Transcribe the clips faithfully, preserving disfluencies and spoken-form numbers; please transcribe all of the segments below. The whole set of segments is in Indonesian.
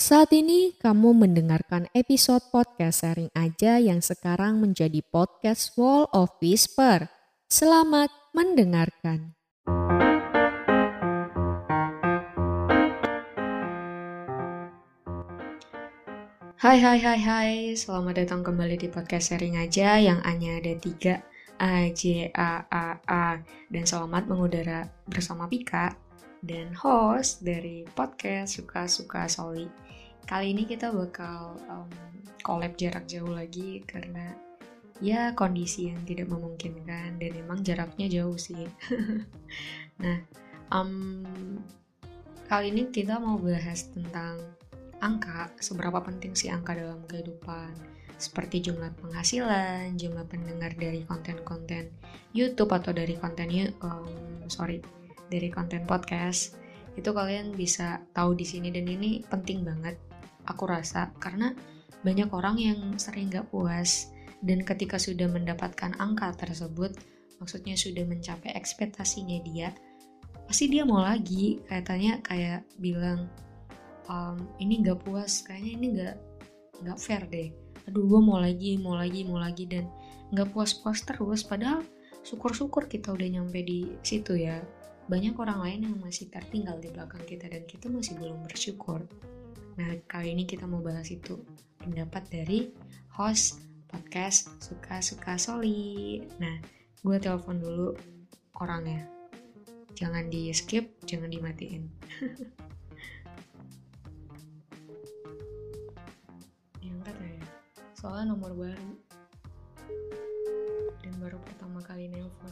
Saat ini kamu mendengarkan episode podcast sharing aja yang sekarang menjadi podcast Wall of Whisper. Selamat mendengarkan. Hai hai hai hai, selamat datang kembali di podcast sharing aja yang hanya ada tiga, A, J, A, A, A. Dan selamat mengudara bersama Pika dan host dari podcast Suka-Suka Soli. Kali ini kita bakal um, collab jarak jauh lagi karena ya kondisi yang tidak memungkinkan dan emang jaraknya jauh sih. Nah, um, kali ini kita mau bahas tentang angka, seberapa penting sih angka dalam kehidupan, seperti jumlah penghasilan, jumlah pendengar dari konten-konten YouTube atau dari konten um, sorry dari konten podcast. Itu kalian bisa tahu di sini dan ini penting banget aku rasa karena banyak orang yang sering gak puas dan ketika sudah mendapatkan angka tersebut, maksudnya sudah mencapai ekspektasinya dia, pasti dia mau lagi, katanya kayak bilang Um, ini gak puas, kayaknya ini gak, gak fair deh, aduh gue mau lagi, mau lagi, mau lagi dan gak puas-puas terus, padahal syukur-syukur kita udah nyampe di situ ya. Banyak orang lain yang masih tertinggal di belakang kita dan kita masih belum bersyukur. Nah, kali ini kita mau bahas itu, pendapat dari host podcast Suka-Suka Soli. Nah, gue telepon dulu orangnya, jangan di skip, jangan dimatiin. Soalnya nomor baru dan baru pertama kali nelpon.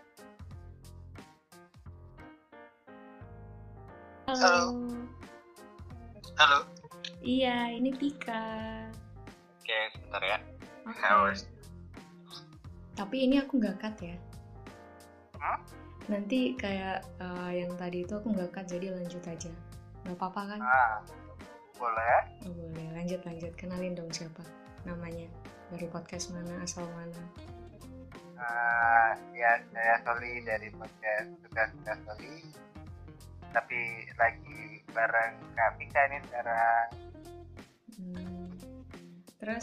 Halo. Halo. Halo. Iya, ini Pika. Oke, sebentar ya. Oke. Okay. Tapi ini aku nggak cut ya. Hmm? Nanti kayak uh, yang tadi itu aku nggak cut, jadi lanjut aja. Nggak apa-apa kan? Ah, boleh. Oh, boleh. Lanjut lanjut. Kenalin dong siapa namanya, dari podcast mana, asal mana? Uh, ya saya Soli dari podcast Suka-Suka Soli. Tapi lagi bareng Kak Pika nih sekarang. Hmm. Terus,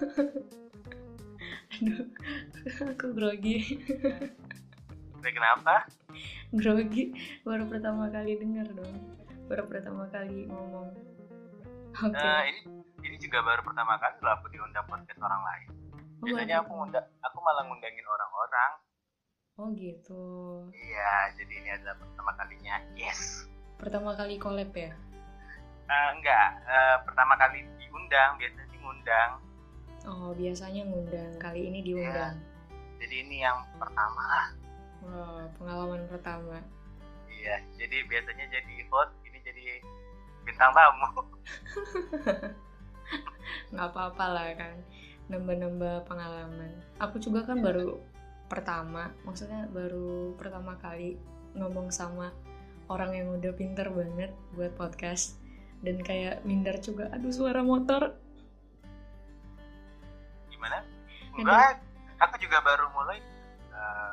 aduh, aku grogi. Udah kenapa? Grogi, baru pertama kali denger dong, baru pertama kali ngomong. Oke. Okay. Uh, ini ini juga baru pertama kali lah aku diundang podcast orang lain. Biasanya aku ngundang, aku malah ngundangin orang-orang. Oh gitu. Iya, jadi ini adalah pertama kalinya. Yes. Pertama kali collab ya? Uh, enggak, uh, pertama kali diundang, biasanya sih ngundang. Oh, biasanya ngundang, kali ini diundang. Ya, jadi ini yang pertama lah. Wow, pengalaman pertama. Iya, jadi biasanya jadi host, ini jadi bintang tamu. Nggak apa-apa lah kan, nambah-nambah pengalaman. Aku juga kan baru pertama, maksudnya baru pertama kali ngomong sama orang yang udah pinter banget buat podcast. Dan kayak minder juga, aduh suara motor. Gimana? Enggak, aku juga baru mulai uh,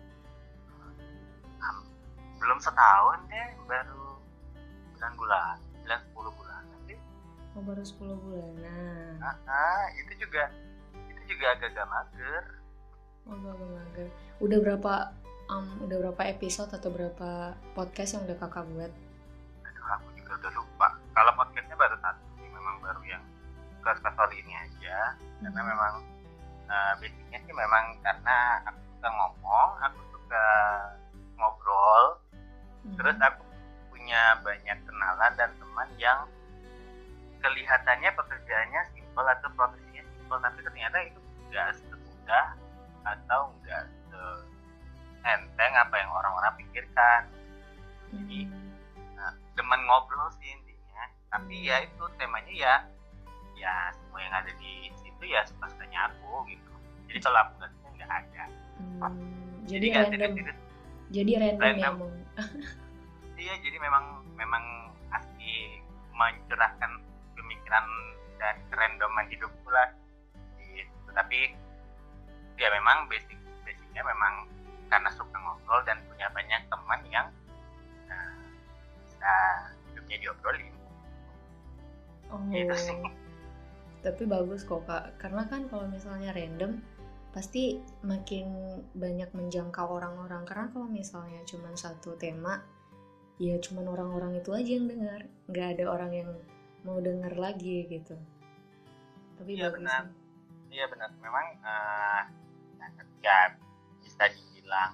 um, belum setahun deh, baru sembilan bulan, sembilan sepuluh bulan nanti. Oh, baru sepuluh bulanan. Nah, nah, itu juga itu juga agak-agak mager. Oh, agak mager. Udah berapa um, udah berapa episode atau berapa podcast yang udah kakak buat? Aduh, aku juga udah lupa. Kalau podcastnya baru satu sih, memang baru yang Suka-Suka ini aja. Hmm. Karena memang uh, basicnya sih memang karena aku suka ngomong, aku suka ngobrol. Hmm. Terus aku punya banyak kenalan dan teman yang kelihatannya pekerjaannya simpel atau profesinya simpel, tapi ternyata itu enggak semudah atau enggak seenteng apa yang orang-orang pikirkan. Jadi nah, demen ngobrol sih intinya, tapi ya itu temanya ya ya semua yang ada di situ ya suka-sukanya aku gitu. Jadi kalau aku nggak suka nggak ada. Hmm, jadi, jadi random. Tidur, jadi random, random. Ya iya, jadi memang memang asli mencurahkan pemikiran dan kerandoman hidupku lah gitu. Tapi ya memang basic basicnya memang karena suka ngobrol dan punya banyak teman yang nah, bisa hidupnya diobrolin. Oh. Gitu sih. Tapi bagus kok Kak, karena kan kalau misalnya random pasti makin banyak menjangkau orang-orang. Karena kalau misalnya cuma satu tema, ya cuma orang-orang itu aja yang dengar, nggak ada orang yang mau dengar lagi gitu. Tapi Iya bagus benar, nih. iya benar. Memang uh, nggak bisa dibilang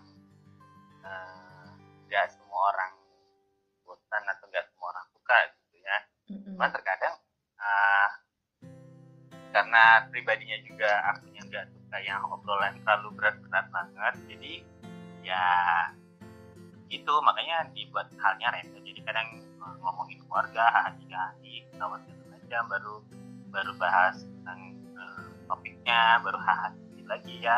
nggak uh, semua orang bosan atau nggak semua orang suka gitu ya. Mm-mm. Cuma terkadang uh, karena pribadinya juga akunya nggak suka yang obrolan terlalu berat-berat banget, jadi ya gitu, makanya dibuat halnya random. Jadi kadang ngomongin keluarga, hati-hati, ketawa segala macam, baru baru bahas tentang uh, topiknya, baru hati lagi ya.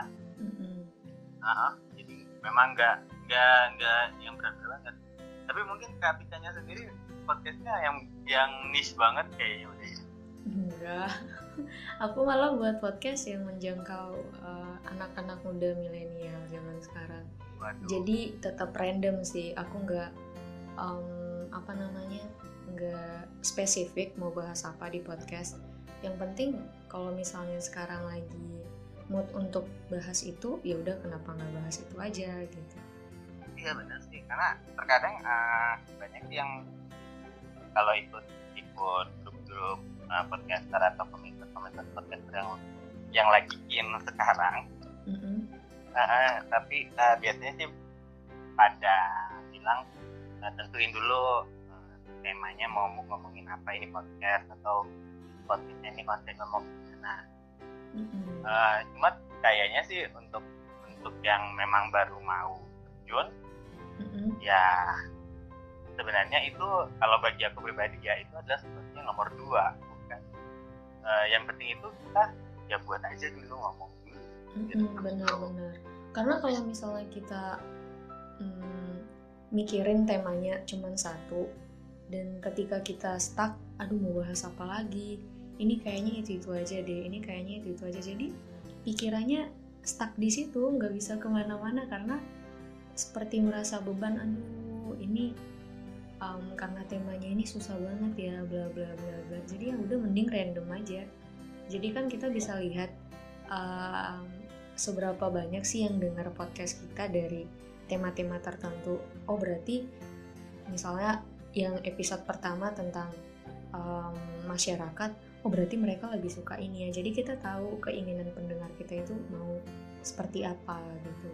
Uh, jadi memang nggak nggak nggak yang berat-berat banget. Tapi mungkin Kak Pikanya sendiri podcastnya yang yang niche banget kayaknya udah ya. Enggak, aku malah buat podcast yang menjangkau uh, anak-anak muda milenial zaman sekarang. Waduh. Jadi tetap random sih, aku nggak um, apa namanya nggak spesifik mau bahas apa di podcast. Yang penting kalau misalnya sekarang lagi mood untuk bahas itu, ya udah kenapa nggak bahas itu aja gitu. Iya benar sih, karena terkadang uh, banyak yang kalau ikut ikut grup-grup uh, podcaster atau komentar-komentar podcaster yang yang lagi in sekarang, mm-hmm. uh, tapi uh, biasanya sih pada bilang uh, tentuin dulu uh, temanya mau ngomongin apa ini podcast, atau podcastnya ini konsepnya mau gimana. Mm-hmm. Uh, cuma kayaknya sih untuk untuk yang memang baru mau terjun, mm-hmm. ya sebenarnya itu kalau bagi aku pribadi ya itu adalah sesuatu yang nomor dua, bukan uh, yang penting itu kita ya buat aja dulu, ngomong dulu. Mm-hmm, benar-benar. Karena kalau misalnya kita mm, mikirin temanya cuma satu, dan ketika kita stuck, aduh mau bahas apa lagi? Ini kayaknya itu itu aja deh, ini kayaknya itu itu aja. Jadi pikirannya stuck di situ, nggak bisa kemana-mana karena seperti merasa beban. Aduh ini um, karena temanya ini susah banget ya, bla bla bla bla. Jadi ya udah mending random aja. Jadi kan kita bisa lihat um, seberapa banyak sih yang dengar podcast kita dari tema-tema tertentu. Oh berarti misalnya yang episode pertama tentang um, masyarakat, oh berarti mereka lebih suka ini ya. Jadi kita tahu keinginan pendengar kita itu mau seperti apa gitu.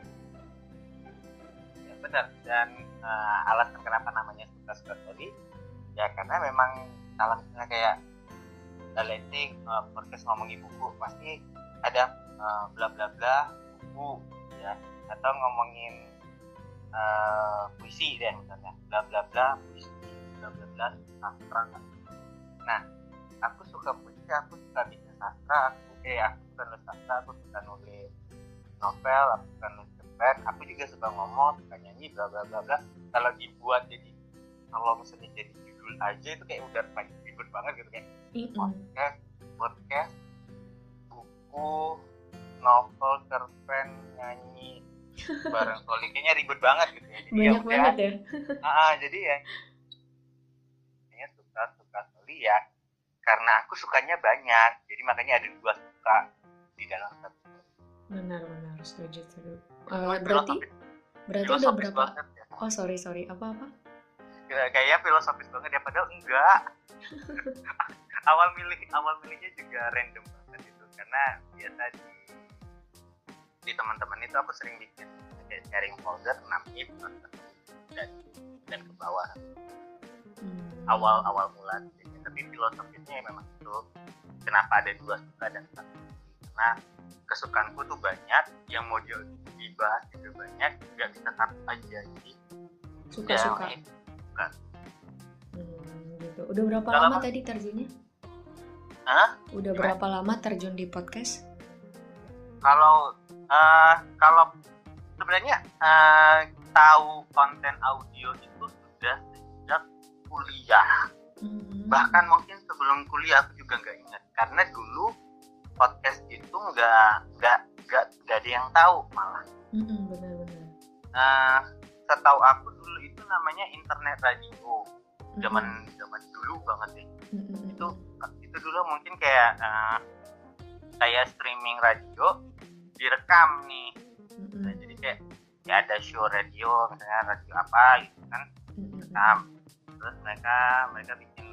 Ya benar, dan uh, alasan kenapa namanya suka-suka story ya karena memang kalau misalnya kayak letting uh, podcast ngomongin buku, pasti ada uh, bla bla bla buku ya, atau ngomongin uh, puisi deh misalnya, bla bla bla puisi, bla bla bla sastra. Nah, aku suka puisi, aku suka bikin sastra, aku eh aku suka nulis sastra, aku suka nulis novel, aku suka nulis cerpen, aku juga suka ngomong, suka nyanyi, bla bla bla bla. Kalau dibuat jadi, kalau misalnya jadi judul aja itu kayak udah banyak ribet banget gitu, kayak mm-hmm. podcast, podcast, buku, novel, cerpen, nyanyi, bareng soli, kayaknya ribet banget gitu ya. Jadi banyak ya banget ya. Ah, jadi ya, kayaknya suka suka soli ya. Karena aku sukanya banyak, jadi makanya ada dua suka di dalam satu. Benar-benar setuju setuju. Uh, berarti berarti udah berapa? Ya. Oh sorry sorry apa apa? Kayaknya filosofis banget ya, padahal enggak. awal milih awal milihnya juga random banget itu, karena biasa di di teman-teman itu aku sering bikin kayak sharing folder enam ip dan dan ke bawah. Hmm. Awal awal mula. Tapi filosofisnya memang itu kenapa ada dua suka dan satu, karena kesukaanku tuh banyak, yang mau dibahas juga banyak, nggak bisa satu aja, jadi suka-suka ya, suka. Hmm, gitu. Udah berapa Udah lama lama tadi terjunnya? Hah? Udah Gimana? Berapa lama terjun di podcast? Kalau uh, kalau sebenarnya uh, tahu konten audio itu sudah sejak kuliah. Mm-hmm. Bahkan mungkin sebelum kuliah aku juga nggak ingat, karena dulu podcast itu nggak nggak nggak nggak ada yang tahu malah. Mm-hmm, benar-benar. Uh, setahu aku dulu itu namanya internet radio. zaman zaman dulu banget deh. Mm-mm. Itu itu dulu mungkin kayak uh, kayak streaming radio direkam nih. Mm-mm. Nah, jadi kayak ya ada show radio, misalnya radio apa gitu kan, rekam. Terus mereka mereka bikin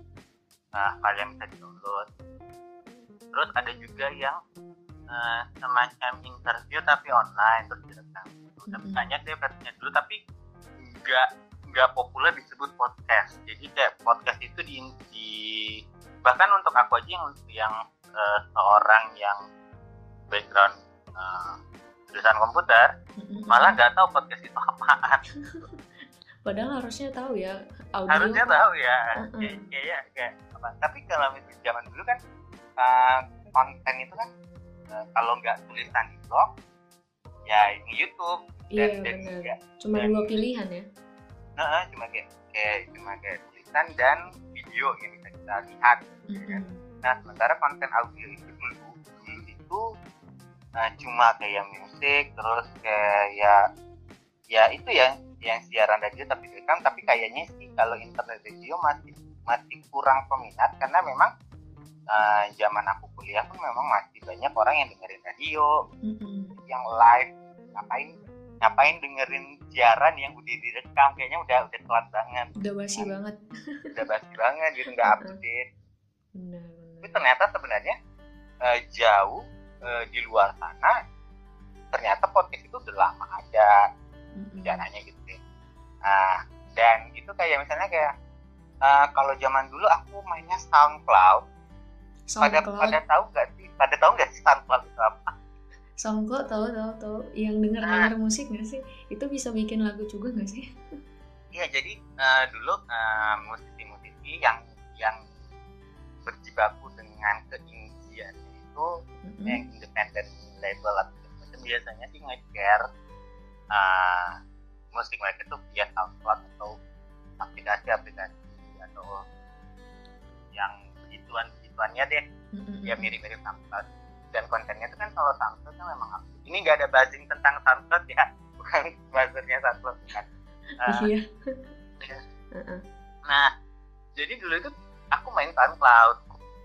uh, file yang bisa di-download. Terus ada juga yang uh, semacam interview tapi online terus direkam. Udah Mm-mm. banyak deh versinya dulu, tapi nggak nggak populer disebut podcast. Jadi kayak podcast itu di, di bahkan untuk aku aja yang yang uh, seorang yang background uh, jurusan komputer, Mm-mm. malah nggak tahu podcast itu apaan. Padahal harusnya tahu ya audio. Harusnya tahu ya. Uh-uh. Kayak kayak kayak apa? Tapi kalau misalnya zaman dulu kan uh, konten itu kan uh, kalau nggak tulisan di blog, ya ini YouTube. Iya dan, dan benar. ya, Cuma dan, dua pilihan ya. Nah, cuma kayak kayak cuma kayak tulisan dan video yang bisa kita lihat. Mm-mm. Ya. Nah, sementara konten audio itu dulu dulu itu uh, cuma kayak musik, terus kayak ya ya itu ya yang siaran radio tapi direkam. Tapi kayaknya sih kalau internet radio masih masih kurang peminat, karena memang uh, zaman aku kuliah pun memang masih banyak orang yang dengerin radio, Mm-mm. yang live. Ngapain ngapain dengerin siaran yang udah direkam, kayaknya udah udah telat banget, Udah basi nah, banget. udah basi banget gitu, nggak up to date. Benar, Tapi benar. ternyata sebenarnya uh, jauh uh, di luar sana ternyata podcast itu udah lama ada sejarahnya gitu deh. Nah, dan itu kayak misalnya kayak uh, kalau zaman dulu aku mainnya SoundCloud. Pada SoundCloud. pada tahu nggak sih? Pada tahu nggak sih SoundCloud itu apa? SoundCloud tahu tahu tahu. Yang dengar dengar musik nggak sih? Itu bisa bikin lagu juga nggak sih? Iya, jadi uh, dulu uh, musisi-musisi yang yang berjibaku dengan keindiean itu, Mm-mm. yang independent label atau macam, biasanya sih nge-share uh, musik mereka itu via SoundCloud atau aplikasi-aplikasi atau yang begituan-begituannya deh. Mm-mm. Ya mirip-mirip SoundCloud. Dan kontennya itu kan kalau SoundCloud kan memang aktif. Ini nggak ada buzzing tentang SoundCloud ya, bukan buzzernya SoundCloud kan. Uh, Iya. ya. Uh-uh. Nah, jadi dulu itu aku main SoundCloud.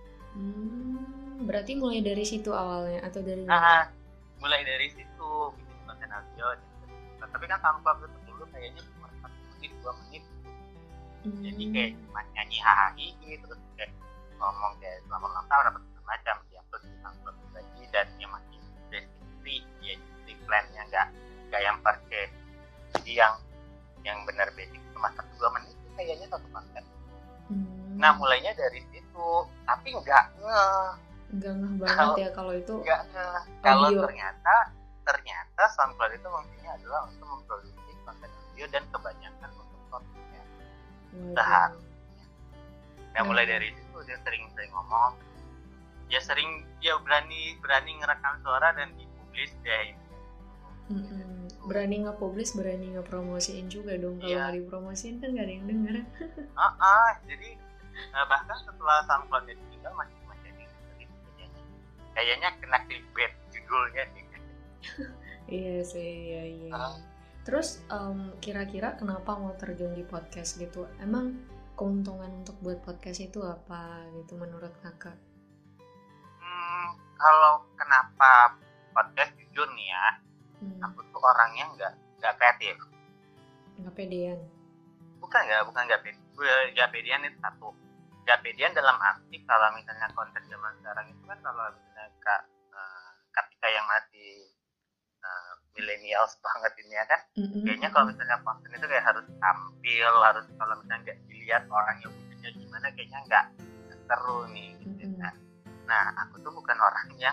Hmm, berarti mulai dari situ awalnya atau dari Nah, mulai dari situ bikin konten audio. Nah, tapi kan SoundCloud itu dulu kayaknya cuma satu menit, dua menit. Hmm. Jadi kayak cuma nyanyi hahaha terus kayak ngomong kayak selamat ulang tahun apa segala macam, diupload di SoundCloud lagi, dan yang masih basic ya di plannya nggak nggak yang purchase. Jadi yang yang benar basic cuma satu dua menit itu kayaknya satu konten. Hmm. Nah, mulainya dari situ, tapi nggak ngeh Nggak ngeh banget Kalau- ya kalau itu. nggak ngeh kalau Audio. ternyata ternyata SoundCloud itu fungsinya adalah untuk memproduksi konten audio dan kebanyakan untuk kontennya. Waduh. Seharusnya. Nah, Nah. mulai dari situ dia sering-sering ngomong, ya sering dia berani berani ngerekam suara dan dipublish deh. Mm-mm. Berani nge-publish, berani nge-promosiin juga dong. Kalau Iya. nggak dipromosiin kan nggak ada yang denger. Ah, ah, jadi eh, bahkan setelah SoundCloud dia tinggal masih masih ada yang dengerin kayaknya. Kayaknya kena clickbait judulnya nih. Iya sih, iya iya. Ah. Terus em, kira-kira kenapa mau terjun di podcast gitu? Emang keuntungan untuk buat podcast itu apa gitu menurut kakak? Hmm, kalau kenapa podcast, jujur nih ya, Hmm, aku tuh orangnya nggak nggak kreatif. nggak pedean. Bukan nggak bukan nggak pede, nggak pedean itu satu. Nggak pedean dalam arti kalau misalnya konten zaman sekarang itu kan, kalau misalnya kak uh, ketika yang masih uh, millennials banget ini ya kan, Mm-mm. kayaknya kalau misalnya konten itu kayak harus tampil, harus kalau misalnya nggak dilihat orang yang wujudnya gimana, kayaknya nggak nggak seru nih gitu Mm-mm. kan. Nah, aku tuh bukan orang yang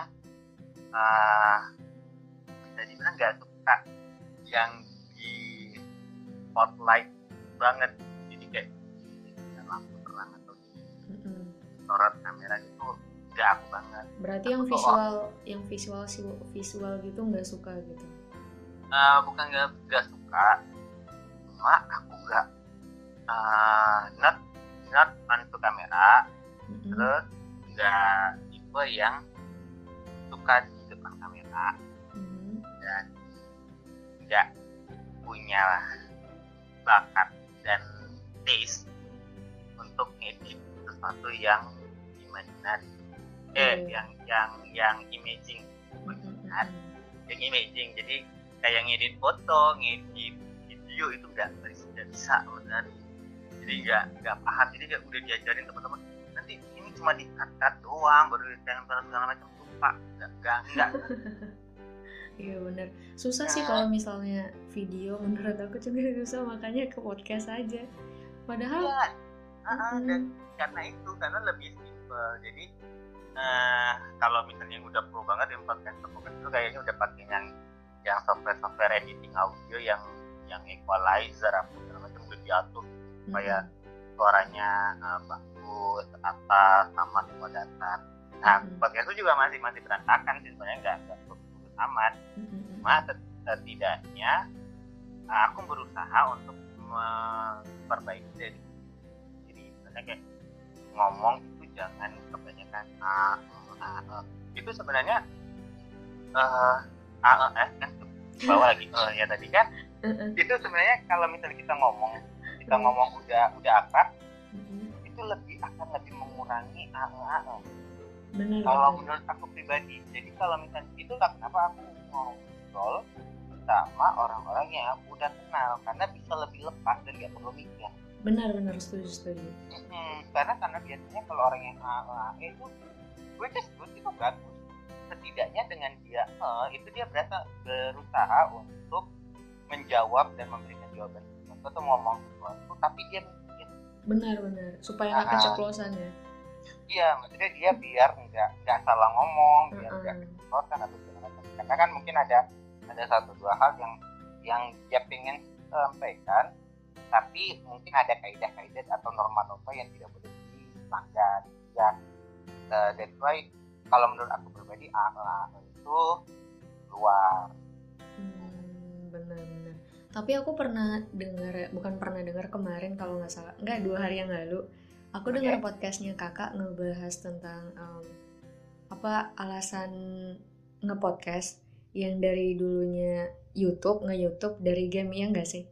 uh, bisa dibilang nggak suka yang di spotlight banget, jadi kayak di lampu terang atau di Mm-mm. sorot kamera itu nggak aku banget. Berarti yang Aku tuh visual, yang visual si- visual gitu nggak suka gitu. Uh, bukan nggak nggak suka, cuma aku nggak uh, not not onto kamera, Mm-mm. terus nggak tipe yang suka di depan kamera, Mm-mm. dan nggak punya bakat dan taste sesuatu yang imajinasi, eh Iya. yang yang yang imaging, Mm-mm. yang imaging. Jadi kayak ngedit foto, ngedit video itu nggak nggak bisa benar. Jadi nggak nggak paham. Jadi nggak udah diajarin teman-teman. Nanti ini cuma di-cut-cut doang, baru ditempel segala macam, lupa. Nggak nggak nggak. Iya benar. Susah sih Nah, kalau misalnya video, menurut aku juga susah, makanya ke podcast aja. Padahal iya. Ah, mm-mm. dan karena itu karena lebih simple. Jadi eh, kalau misalnya udah pro banget yang podcast podcast itu kayaknya udah pakai yang yang software software editing audio yang yang equalizer apa segala macam udah diatur supaya suaranya uh, bagus, atas, sama semua datar. Nah, Mm-mm. podcast itu juga masih masih berantakan sih sebenarnya, nggak nggak bagus amat. Mm-mm. Cuma setidaknya aku berusaha untuk memperbaiki dari diri. Misalnya kayak ngomong itu jangan kebanyakan a, a, a. Itu sebenarnya uh, a, a, s kan bawa lagi oh ya tadi kan. Uh-uh. Itu sebenarnya kalau misalnya kita ngomong kita ngomong udah udah akrab, Mm-mm. itu lebih akan lebih mengurangi a, a, a. Benar. Kalau benar. menurut aku pribadi, jadi kalau misalnya itulah kenapa aku ngobrol sama orang-orang yang aku udah kenal, karena bisa lebih lepas dan gak perlu mikir. Benar-benar setuju setuju. Hmm, karena karena biasanya kalau orang yang A, A, E itu gue just good itu bagus. Setidaknya dengan dia eh, itu dia berasa berusaha untuk menjawab dan memberikan jawaban sesuatu atau ngomong sesuatu, tapi dia mikir. Benar-benar supaya nggak Ah, keceplosan ya. Iya, maksudnya dia biar nggak nggak salah ngomong, biar Uh-uh. nggak keceplosan atau segala macam. Karena kan mungkin ada ada satu dua hal yang yang dia pengen sampaikan, tapi mungkin ada kaidah-kaidah atau norma-norma yang tidak boleh dilanggar. Ya, uh, that's why kalau menurut aku pribadi A A itu luar. Hmm, benar-benar. Tapi aku pernah dengar, bukan pernah dengar kemarin kalau nggak salah, nggak dua hari yang lalu, aku Oke. dengar podcastnya kakak ngebahas tentang um, apa alasan ngepodcast yang dari dulunya YouTube, nge-YouTube dari game, ya nggak sih?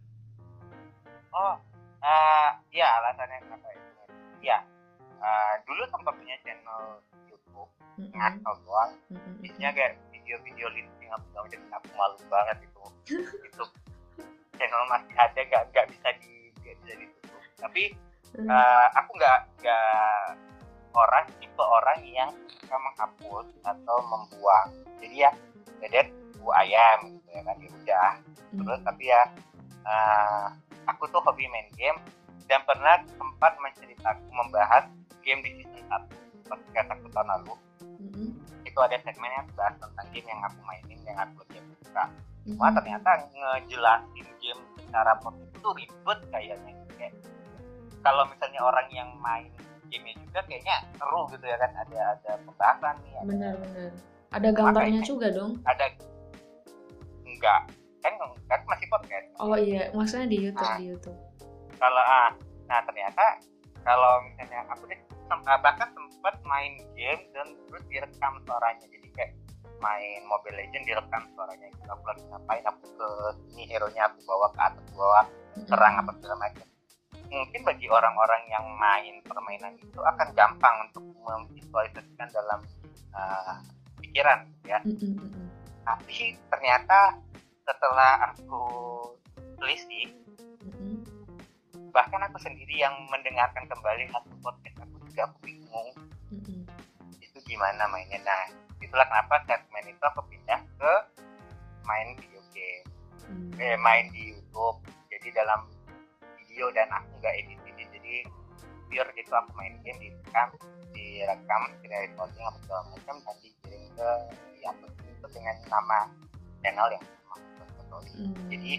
Oh, uh, ya alasannya kenapa itu? Ya, uh, dulu sempat punya channel YouTube, Mm-mm. ngasal doang. Mm-mm. Isinya kayak video-video listing apa segala macam. Aku malu banget itu. Itu channel masih ada, gak nggak bisa di nggak bisa ditutup. Tapi Mm. uh, aku nggak nggak orang tipe orang yang suka menghapus atau membuang. Jadi ya, dedet bu ayam gitu ya kan, ya udah. Terus Mm. tapi ya. Uh, aku tuh hobi main game dan pernah sempat menceritakan membahas game di season satu podcast aku tahun lalu. Mm-mm. Itu ada segmennya bahas tentang game yang aku mainin, yang aku lagi suka. Cuma Mm-mm. ternyata ngejelasin game secara podcast itu ribet kayaknya. Kayak kalau misalnya orang yang main gamenya juga kayaknya seru gitu ya kan, ada ada pembahasan nih. Ada, Benar-benar. Ada gambarnya makanya, juga dong. ada enggak kan kan masih podcast. Oh iya, maksudnya di YouTube, Nah, di YouTube. kalau ah nah ternyata kalau misalnya aku deh bahkan sempat main game dan terus direkam suaranya, jadi kayak main Mobile Legends direkam suaranya gitu. Aku lagi ngapain, aku ke sini hero nya aku bawa ke atas bawah serang apa segala macam. Mungkin bagi orang-orang yang main permainan itu akan gampang untuk memvisualisasikan dalam uh, pikiran ya. Mm-mm. Tapi ternyata setelah aku telisik, Mm-mm. bahkan aku sendiri yang mendengarkan kembali satu podcast aku juga aku bingung Mm-mm. itu gimana mainnya. Nah itulah kenapa segmen itu aku pindah ke main video game, Mm. eh, main di YouTube. Jadi dalam video dan aku nggak edit edit, jadi pure gitu aku main game direkam direkam tidak recording apa segala macam dan dikirim ke ya itu dengan nama channel yang sama. Mm. Jadi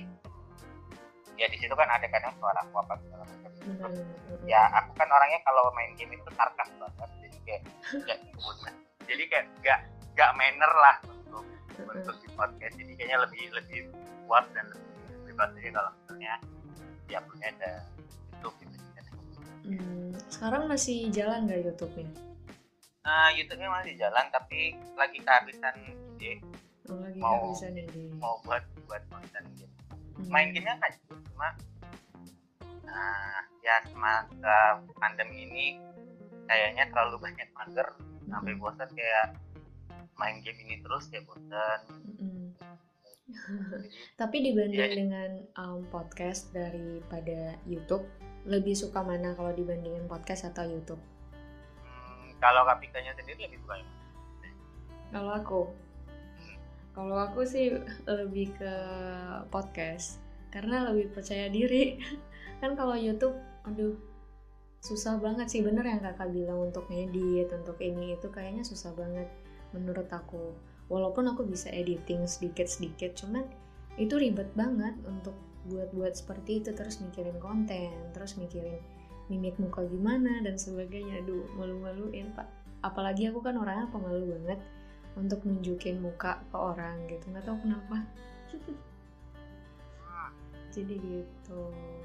ya di situ kan ada kadang suara aku apa segala macam. Benar, benar. Ya aku kan orangnya kalau main game itu sarkas banget, jadi kayak kayak jadi kayak gak gak manner lah untuk Mm-mm. untuk di podcast. Jadi kayaknya lebih lebih kuat dan lebih bebas aja kalau misalnya dia punya ada YouTube gitu. Hmm, sekarang masih jalan nggak YouTube-nya? Nah YouTube-nya masih jalan tapi lagi kehabisan ide Oh, lagi mau kehabisan ide. mau buat buat konten gitu. Hmm. Main gamenya kan cuma nah ya semasa pandemi ini kayaknya terlalu banyak mager sampai bosan, kayak main game ini terus kayak bosan. Mm-mm. Tapi dibanding ya, dengan um, podcast daripada YouTube, lebih suka mana kalau dibandingin podcast atau YouTube? hmm, kalau Kapikanya sendiri lebih suka yang mana? Kalau aku, kalau aku sih lebih ke podcast karena lebih percaya diri. Kan kalau YouTube, aduh, susah banget sih, bener yang kakak bilang, untuk ngedit, untuk ini itu kayaknya susah banget menurut aku. Walaupun aku bisa editing sedikit-sedikit, cuman itu ribet banget untuk buat-buat seperti itu, terus mikirin konten, terus mikirin mimik muka gimana dan sebagainya. Aduh, malu-maluin pak. Apalagi aku kan orangnya pemalu banget untuk nunjukin muka ke orang gitu, nggak tahu kenapa. Jadi gitu.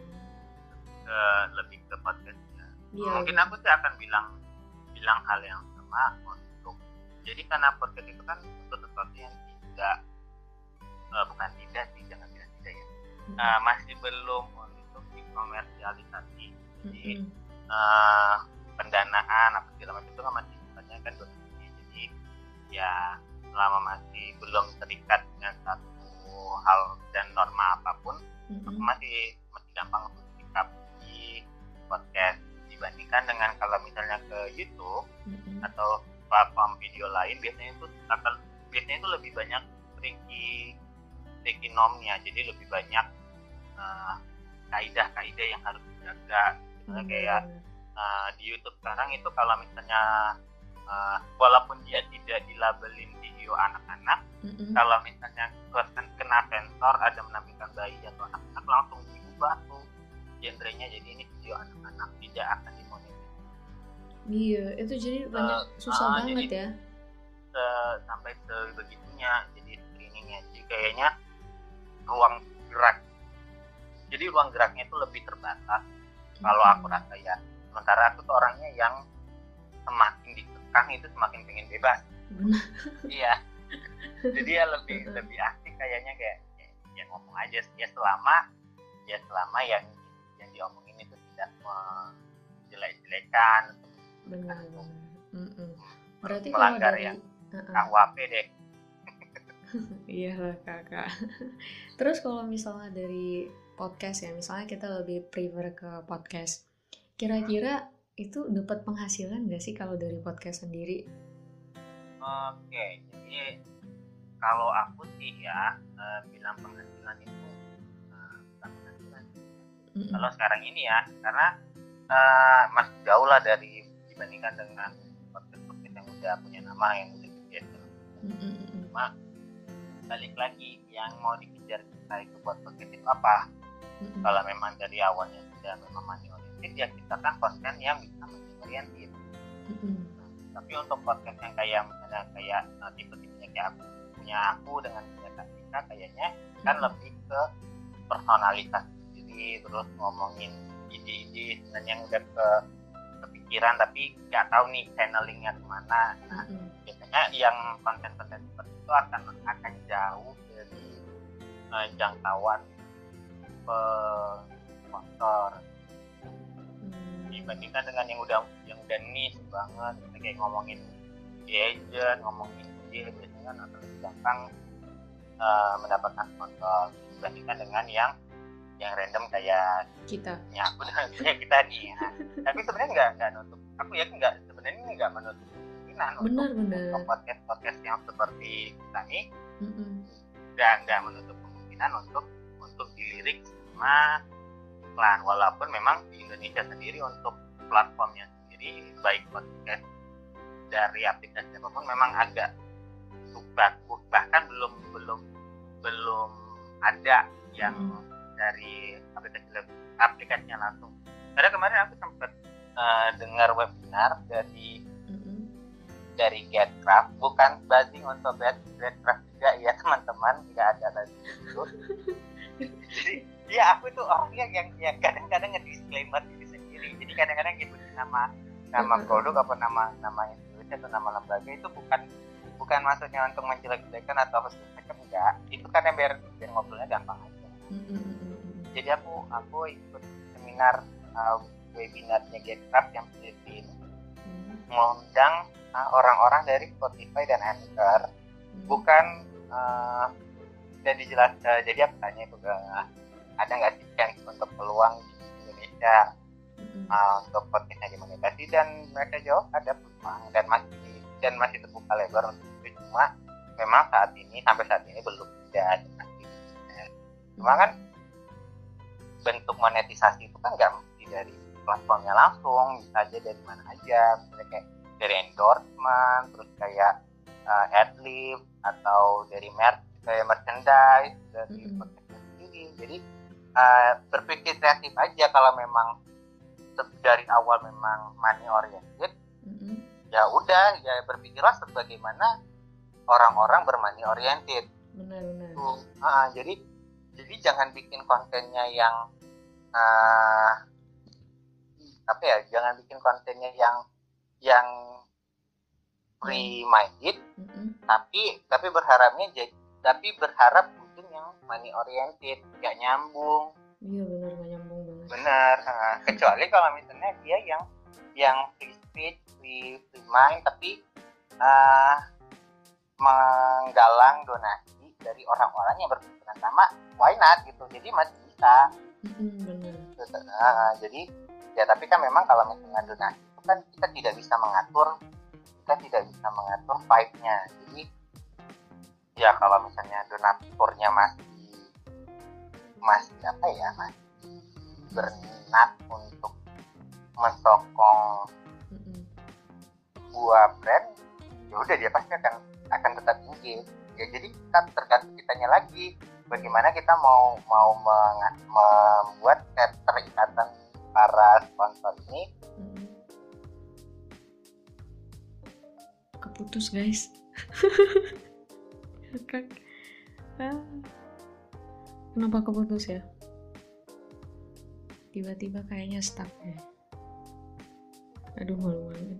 Ke, lebih ke podcast ya. Iya, Mungkin iya. aku sih akan bilang bilang hal yang sama untuk, jadi karena podcast itu kan untuk sesuatu yang tidak uh, bukan tidak sih, jangan bilang tidak ya, uh, masih belum untuk dikomersialisasi. Jadi Mm-mm. uh, pendanaan apa segala macam itu kan masih sifatnya kan donasi. Jadi ya selama masih belum terikat dengan satu hal dan norma apapun, aku Mm-mm. masih masih gampang untuk sikap di podcast dibandingkan dengan kalau misalnya ke YouTube Mm-mm. atau platform video lain. Biasanya itu akan biasanya itu lebih banyak tricky tricky normnya, jadi lebih banyak uh, kaidah-kaidah yang harus dijaga. Misalnya kayak uh, di YouTube sekarang itu kalau misalnya uh, walaupun dia tidak dilabelin video anak-anak, Mm-mm. kalau misalnya kena sensor ada menampilkan bayi atau anak-anak, langsung diubah tuh genrenya jadi ini video anak-anak, tidak akan dimonetisasi. Iya, itu jadi banyak Uh, susah uh, banget jadi, ya. Uh, sampai sebegitunya jadi screeningnya. Jadi kayaknya ruang gerak, jadi ruang geraknya itu lebih terbatas kalau aku rasa ya. Sementara aku tuh orangnya yang semakin dikekang itu semakin pengen bebas. Benar. Iya. Jadi ya lebih lebih asik kayaknya, kayak ya, ya ngomong aja ya selama ya selama yang yang diomongin itu tidak menjelek-jelekan, Benar-benar. Berarti melanggar kalau dari ya uh-uh. K U H P deh. Iya lah kakak. Terus kalau misalnya dari podcast ya, misalnya kita lebih prefer ke podcast, kira-kira itu dapat penghasilan nggak sih kalau dari podcast sendiri? Oke, jadi kalau aku sih ya uh, bilang penghasilan itu uh, bukan penghasilan. Mm-mm. Kalau sekarang ini ya, karena uh, masih jauh lah dari dibandingkan dengan podcast-podcast yang udah punya nama, yang udah gede. Cuma balik lagi, yang mau dikejar kita itu buat podcast itu apa? Mm-mm. Kalau memang dari awalnya sudah memang money oriented, ya kita kan konten yang bisa money oriented. Nah, tapi untuk podcast yang kayak misalnya kayak uh, tipe-tipenya kayak aku, punya aku dengan punya Kapika, kayaknya kan mm-hmm. lebih ke personalitas. Jadi terus ngomongin ide-ide sebenarnya yang udah ke kepikiran tapi nggak tahu nih channelingnya kemana. Nah, mm-hmm. biasanya yang konten-konten seperti itu akan akan jauh dari uh, jangkauan sponsor hmm. dibandingkan dengan yang udah yang udah niche banget, kayak ngomongin agent, ngomongin dia biasanya kan akan lebih gampang uh, mendapatkan sponsor dibandingkan dengan yang yang random kayak kita. Ya aku kayak kita nih. Ya. Tapi sebenarnya nggak nggak nutup. Aku yakin nggak sebenarnya nggak menutup kemungkinan untuk, untuk podcast podcast yang seperti kita nih. Nggak nggak menutup kemungkinan untuk untuk dilirik sama iklan. Walaupun memang di Indonesia sendiri untuk platformnya sendiri baik podcast dari aplikasi apapun memang agak suka, bahkan belum belum belum ada yang mm. dari aplikasi aplikasinya langsung. Karena kemarin aku sempat uh, dengar webinar dari mm-hmm. dari GetCraft, bukan buzzing untuk GetCraft juga ya teman-teman, tidak ada lagi itu. Jadi ya aku tuh orangnya yang yang kadang-kadang nge-disclaimer diri sendiri. Jadi kadang-kadang nyebutin nama nama produk apa nama nama institusi atau nama lembaga itu bukan bukan maksudnya untuk menjelek-jelekan atau apa semacam, enggak. Itu kadang biar biar ngobrolnya gampang aja. Mm-hmm. Jadi aku aku ikut seminar uh, webinarnya GetCraft yang Filipina. Hmm. mengundang uh, orang-orang dari Spotify dan Anchor, Hmm. bukan uh, dan dijelas uh, jadi aku tanya itu uh, ada nggak sih chance untuk peluang di Indonesia Hmm. uh, untuk podcastnya dimonetasi, dan mereka jawab ada peluang dan masih dan masih terbuka lebar untuk itu, cuma memang saat ini sampai saat ini belum ada. Cuma kan bentuk monetisasi itu kan nggak mesti dari platformnya langsung, bisa aja dari mana aja, misalnya kayak dari endorsement, terus kayak uh, adlib, atau dari merch kayak merchandise dari Mm-mm. podcastnya sendiri. Jadi uh, berpikir kreatif aja. Kalau memang dari awal memang money oriented, Mm-mm. ya udah, ya berpikirlah sebagaimana orang-orang bermoney oriented. Benar-benar. Uh, jadi jadi jangan bikin kontennya yang uh, apa ya, jangan bikin kontennya yang yang free minded, Mm-mm. tapi tapi berharapnya jadi tapi berharap mungkin yang money oriented, nggak nyambung. Iya benar, nggak nyambung banget. Bener, uh, kecuali kalau misalnya dia yang yang free speech, free, free mind, tapi uh, menggalang donasi dari orang-orang yang berpikiran sama, why not gitu. Jadi masih bisa. Mm-mm, benar. Uh, jadi ya, tapi kan memang kalau misalnya donasi itu kan kita tidak bisa mengatur, kita tidak bisa mengatur vibe-nya. Jadi ya kalau misalnya donaturnya masih masih apa ya, masih berminat untuk mensokong Mm-mm. sebuah brand, ya udah dia pasti akan akan tetap engage. Ya jadi kan tergantung kitanya lagi, bagaimana kita mau mau meng- membuat keterikatan para sponsor ini. Mm-mm. Keputus guys. Kak. Ah. Kenapa keputus ya? Tiba-tiba kayaknya stuck ya. Aduh, malu-malu.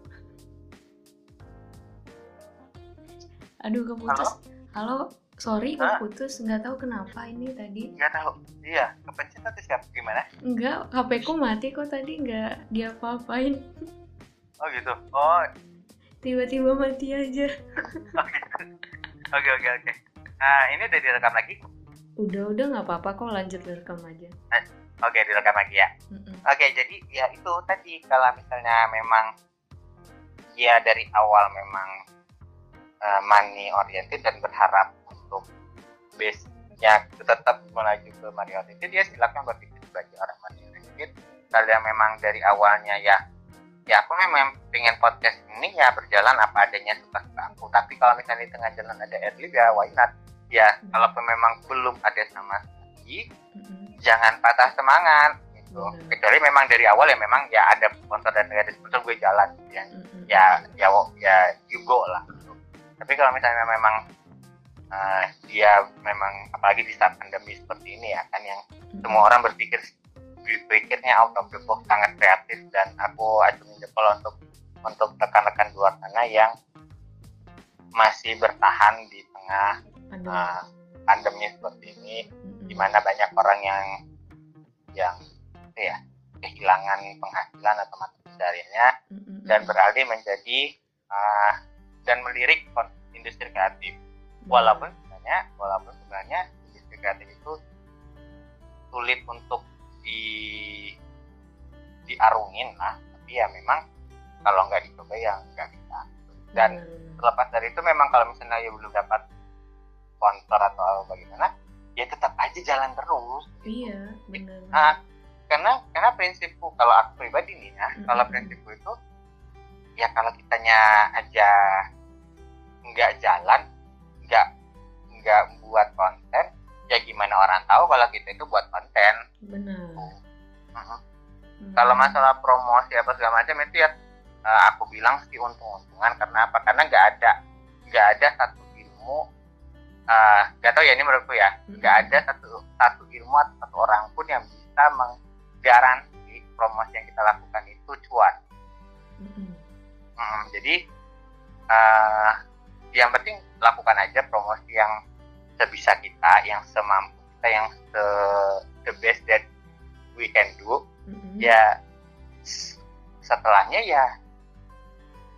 Aduh, keputus. Halo, sorry Hah? keputus. Nggak tahu kenapa ini tadi. Nggak tahu, iya kepencet atau siapa gimana? Enggak, H P ku mati kok tadi, nggak diapa-apain. Oh gitu, oh Tiba-tiba mati aja. oh gitu. Oke oke oke. Nah ini udah direkam lagi? Udah-udah nggak apa-apa kok, lanjut direkam aja. Oke, direkam lagi ya. Mm-mm. Oke, jadi ya itu tadi, kalau misalnya memang ya dari awal memang uh, money oriented dan berharap untuk base-nya tetap melaju ke money oriented, ya silakan berpikir sebagai orang money oriented. Kalau yang memang dari awalnya ya ya aku memang pengen podcast ini ya berjalan apa adanya, suka-suka aku. Tapi kalau misalnya di tengah jalan ada adlib, ya why not? Ya, kalaupun memang belum ada sama sekali, Mm-mm. jangan patah semangat gitu. Benar. Kecuali memang dari awal ya memang ya ada sponsor dan nggak ada sponsor, gue jalan gitu ya. Mm-mm. Ya ya ya you go lah gitu. Tapi kalau misalnya memang uh, dia memang apalagi di saat pandemi seperti ini ya kan, yang Mm-mm. semua orang berpikir berpikirnya out of the box, sangat kreatif, dan aku acungin jempol untuk untuk rekan-rekan di luar sana yang masih bertahan di tengah Ada. uh, pandemi seperti ini, Mm-mm. di mana banyak orang yang yang ya kehilangan penghasilan atau mata pencahariannya Mm-mm. dan beralih menjadi uh, dan melirik industri kreatif. Walaupun sebenarnya walaupun sebenarnya industri kreatif itu sulit untuk di diarungin lah, tapi ya memang kalau nggak dicoba ya nggak bisa. Dan Benar-benar. terlepas dari itu, memang kalau misalnya ya belum dapat sponsor atau bagaimana, ya tetap aja jalan terus. Iya, benar. Nah, karena karena prinsipku, kalau aku pribadi nih ya, Mm-mm. kalau prinsipku itu ya kalau kitanya aja nggak jalan, nggak nggak buat konten, ya gimana orang tahu kalau kita itu buat konten? Benar. Uh-huh. Hmm. Kalau masalah promosi apa segala macam itu ya uh, aku bilang sih untung-untungan. Karena apa? Karena nggak ada nggak ada satu ilmu, nggak uh, tahu ya ini menurutku ya, nggak ada satu satu ilmu atau satu orang pun yang bisa menggaransi promosi yang kita lakukan itu cuan. Mm-mm. Hmm, jadi uh, yang penting lakukan aja promosi yang sebisa kita, yang semampu kita, yang the, the best that we can do. Mm-mm. Ya setelahnya ya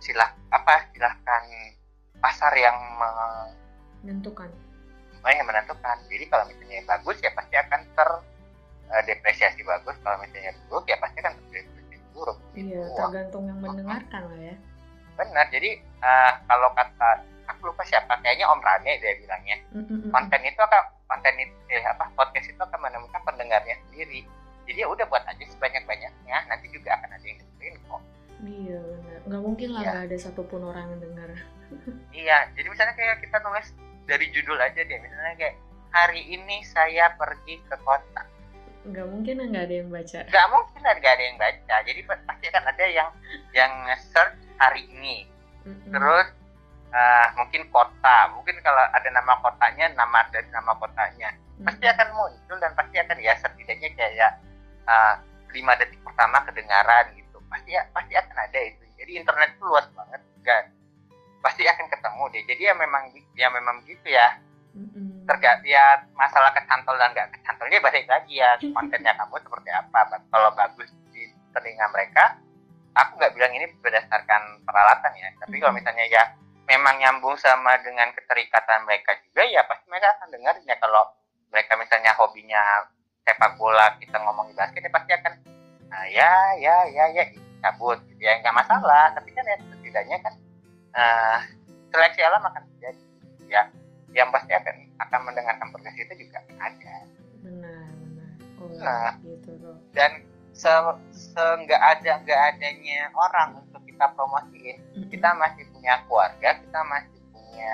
silah apa silahkan pasar yang menentukan. yang menentukan. Jadi kalau misalnya bagus ya pasti akan terdepresiasi uh, bagus, kalau misalnya buruk ya pasti akan terdepresiasi buruk. Iya, gitu. Tergantung yang mendengarkan lah ya. Benar. Jadi uh, kalau kata aku lupa siapa, kayaknya Om Rane dia bilangnya, mm-mm. konten itu akan konten itu eh, apa podcast itu akan menemukan pendengarnya sendiri. Jadi ya udah buat aja sebanyak-banyaknya, nanti juga akan ada yang dengerin kok. Iya benar, nggak mungkin lah nggak ya. Ada satupun orang yang dengar. Iya, jadi misalnya kayak kita nulis dari judul aja deh, misalnya kayak hari ini saya pergi ke kota. Nggak mungkin nggak ada yang baca. Nggak mungkin nggak ada yang baca, jadi pasti akan ada yang yang nge-search hari ini. Mm-hmm. Terus uh, mungkin kota, mungkin kalau ada nama kotanya, nama dari nama kotanya, mm-hmm. pasti akan muncul dan pasti akan ya setidaknya kayak uh, lima detik pertama kedengaran gitu. Pasti pasti akan ada itu. Jadi internet itu luas banget kan. Pasti akan ketemu deh. Jadi ya memang ya memang gitu ya. Mm-hmm. Tergantung ya masalah kecantol dan nggak kecantolnya balik lagi ya kontennya kamu seperti apa. Kalau bagus di telinga mereka, aku nggak bilang ini berdasarkan peralatan ya. Tapi mm-hmm. kalau misalnya ya memang nyambung sama dengan keterikatan mereka juga ya pasti mereka akan dengerin ya. Kalau mereka misalnya hobinya sepak bola, kita ngomongin basket ya pasti akan nah ya ya ya ya cabut gitu ya, nggak masalah. Tapi kan ya setidaknya kan uh, seleksi alam akan terjadi ya, yang pasti akan akan mendengarkan podcast itu juga ada. Benar benar. Oh, nah gitu tuh. Dan se se nggak ada nggak adanya orang untuk kita promosiin, mm-hmm. kita masih punya keluarga, kita masih punya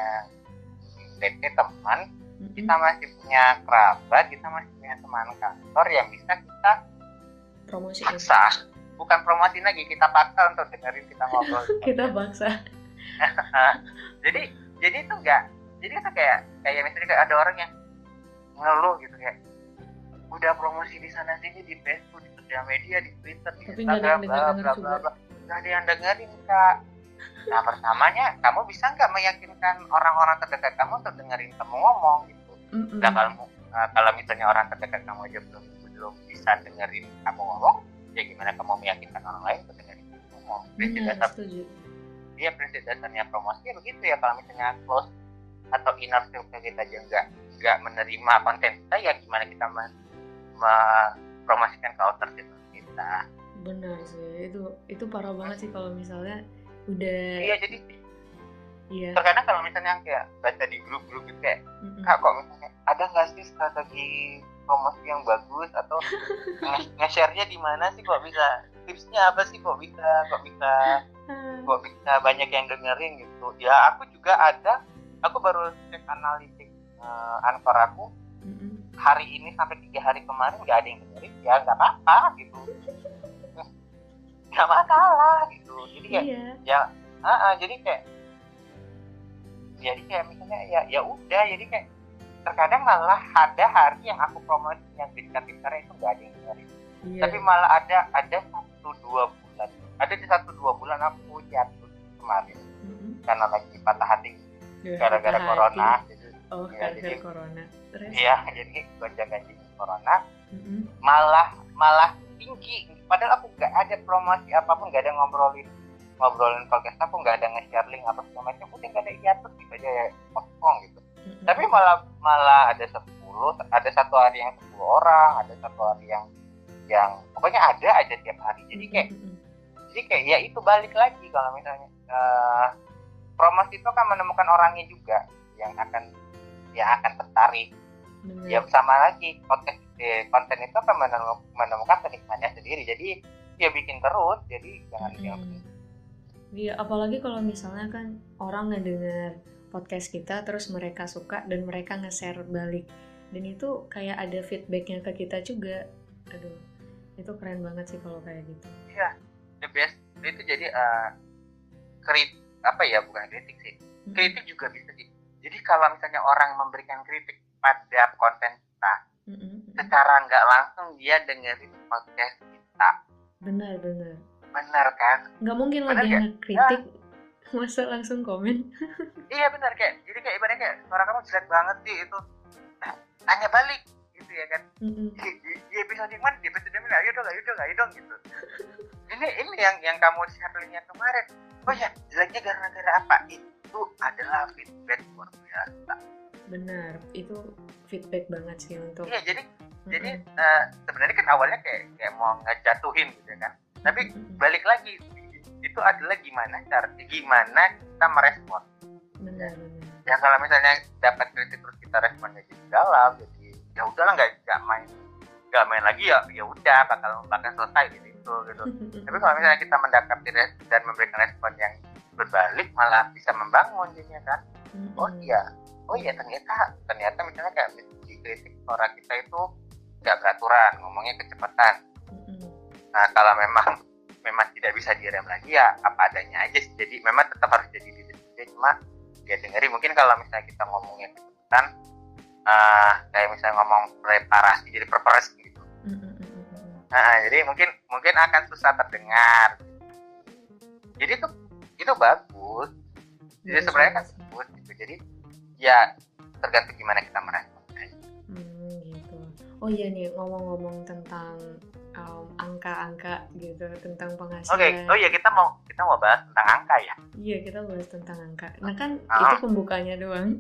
T T teman, mm-hmm. kita masih punya kerabat, kita masih punya teman kantor yang bisa kita promosi paksa. Bukan promosi lagi, kita paksa untuk dengerin kita ngobrol. Kita paksa. jadi jadi itu enggak, jadi itu kayak kayak misalnya kayak ada orang yang ngeluh gitu kayak udah promosi di sana sini di Facebook, di sosial media, di Twitter, di tapi Instagram, bla bla bla bla, nggak ada yang dengerin kak. Nah pertamanya kamu bisa nggak meyakinkan orang-orang terdekat kamu untuk dengerin kamu ngomong gitu. Mm-hmm. Nah kalau uh, kalau misalnya orang terdekat kamu aja belum belum bisa dengerin kamu ngomong, ya gimana kamu meyakinkan orang lain untuk dengerin kamu ngomong? Prinsip dasar, iya prinsip dasarnya promosi ya begitu ya. Kalau misalnya close atau inner circle kita aja nggak nggak menerima konten kita, ya gimana kita men- mempromosikan ke outer circle kita? Benar sih, itu itu parah banget sih kalau misalnya udah. Iya jadi. Iya. Terkadang kalau misalnya kayak baca di grup-grup gitu kayak, mm-hmm. kak kok misalnya ada nggak sih strategi promosi yang bagus atau nge-share-nya di mana sih, kok bisa tipsnya apa sih, kok bisa kok bisa kok bisa banyak yang dengerin gitu ya. Aku juga ada, aku baru cek analitik uh, Anchor aku, mm-hmm. hari ini sampai tiga hari kemarin nggak ada yang dengerin, ya nggak apa-apa gitu, nggak masalah gitu. Jadi kayak iya. ya uh, uh, jadi kayak jadi kayak misalnya ya ya udah, jadi kayak terkadang malah ada hari yang aku promosi yang pintar-pintar itu nggak ada yang dengerin, iya. tapi malah ada ada satu dua bulan ada di satu dua bulan aku jatuh kemarin, mm-hmm. karena lagi patah hati ya, gara-gara patah corona hati. Jadi oh ya, gara-gara jadi, corona iya jadi gonjang-ganjing corona, mm-hmm. malah malah tinggi, padahal aku nggak ada promosi apapun, nggak ada ngobrolin ngobrolin podcast aku, nggak ada nge-share link apa segala macam, udah nggak ada hiatus gitu aja ya, kosong gitu. Mm-hmm. Tapi malah malah ada sepuluh, ada satu hari yang sepuluh orang, ada satu hari yang yang pokoknya ada aja tiap hari. Jadi kayak mm-hmm. jadi kayak ya itu balik lagi kalau misalnya uh, promosi itu akan menemukan orangnya juga yang akan yang akan tertarik. Mm-hmm. Ya sama lagi podcast eh, konten itu akan menemukan, menemukan penikmatnya sendiri. Jadi dia bikin terus. Jadi jangan mm-hmm. yang iya, apalagi kalau misalnya kan orang ngedenger podcast kita terus mereka suka dan mereka nge-share balik, dan itu kayak ada feedbacknya ke kita juga. Aduh, itu keren banget sih kalau kayak gitu. Iya, the best itu jadi uh, kritik apa ya, bukan kritik sih, hmm. kritik juga bisa sih. Jadi kalau misalnya orang memberikan kritik pada konten kita, hmm. secara nggak langsung dia dengerin podcast kita. Benar benar. Benar kan? Nggak mungkin lah dia kritik, ya. Masa langsung komen. Iya benar, kayak jadi kayak ibaratnya kayak suara kamu jelek banget sih itu, nah, tanya balik gitu ya kan. Mm-hmm. Di, di, di episode yang mana, di episode yang mana, ayo dong, ayo dong, ayo dong gitu. Ini ini yang yang kamu share linknya kemarin, Oh ya, jeleknya gara-gara apa? Itu adalah feedback luar biasa. Benar, itu feedback banget sih untuk. Iya, jadi Mm-mm. jadi uh, sebenarnya kan awalnya kayak kayak mau ngejatuhin gitu kan. Tapi Mm-mm. balik lagi, itu adalah gimana cara gimana kita merespon. Benar, benar. Ya kalau misalnya dapat kritik terus kita responnya jadi galau, jadi ya udahlah nggak nggak main nggak main lagi ya ya udah bakal bakal selesai gitu gitu. gitu. Tapi kalau misalnya kita mendapati dan memberikan respon yang berbalik malah bisa membangun jadinya kan. Mm-mm. Oh iya, oh iya ternyata ternyata misalnya kayak di kritik suara kita itu nggak beraturan, ngomongnya kecepatan. Mm-mm. Nah kalau memang memang tidak bisa direm lagi ya apa adanya aja sih. Jadi memang tetap harus jadi diri sendiri, cuma dia dengerin. Mungkin kalau misalnya kita ngomongnya kecepatan, uh, kayak misalnya ngomong reparasi jadi perpres gitu. Mm-mm. Nah jadi mungkin mungkin akan susah terdengar. Jadi itu itu bagus. Jadi Bagus sebenarnya kan banget sih. bagus gitu. Jadi ya tergantung gimana kita merespon. Hmm, gitu. Oh iya nih, ngomong-ngomong tentang um, angka-angka gitu, tentang penghasilan. Oke, oh iya kita mau kita mau bahas tentang angka ya. Iya, kita bahas tentang angka. Nah kan Ah. itu pembukanya doang.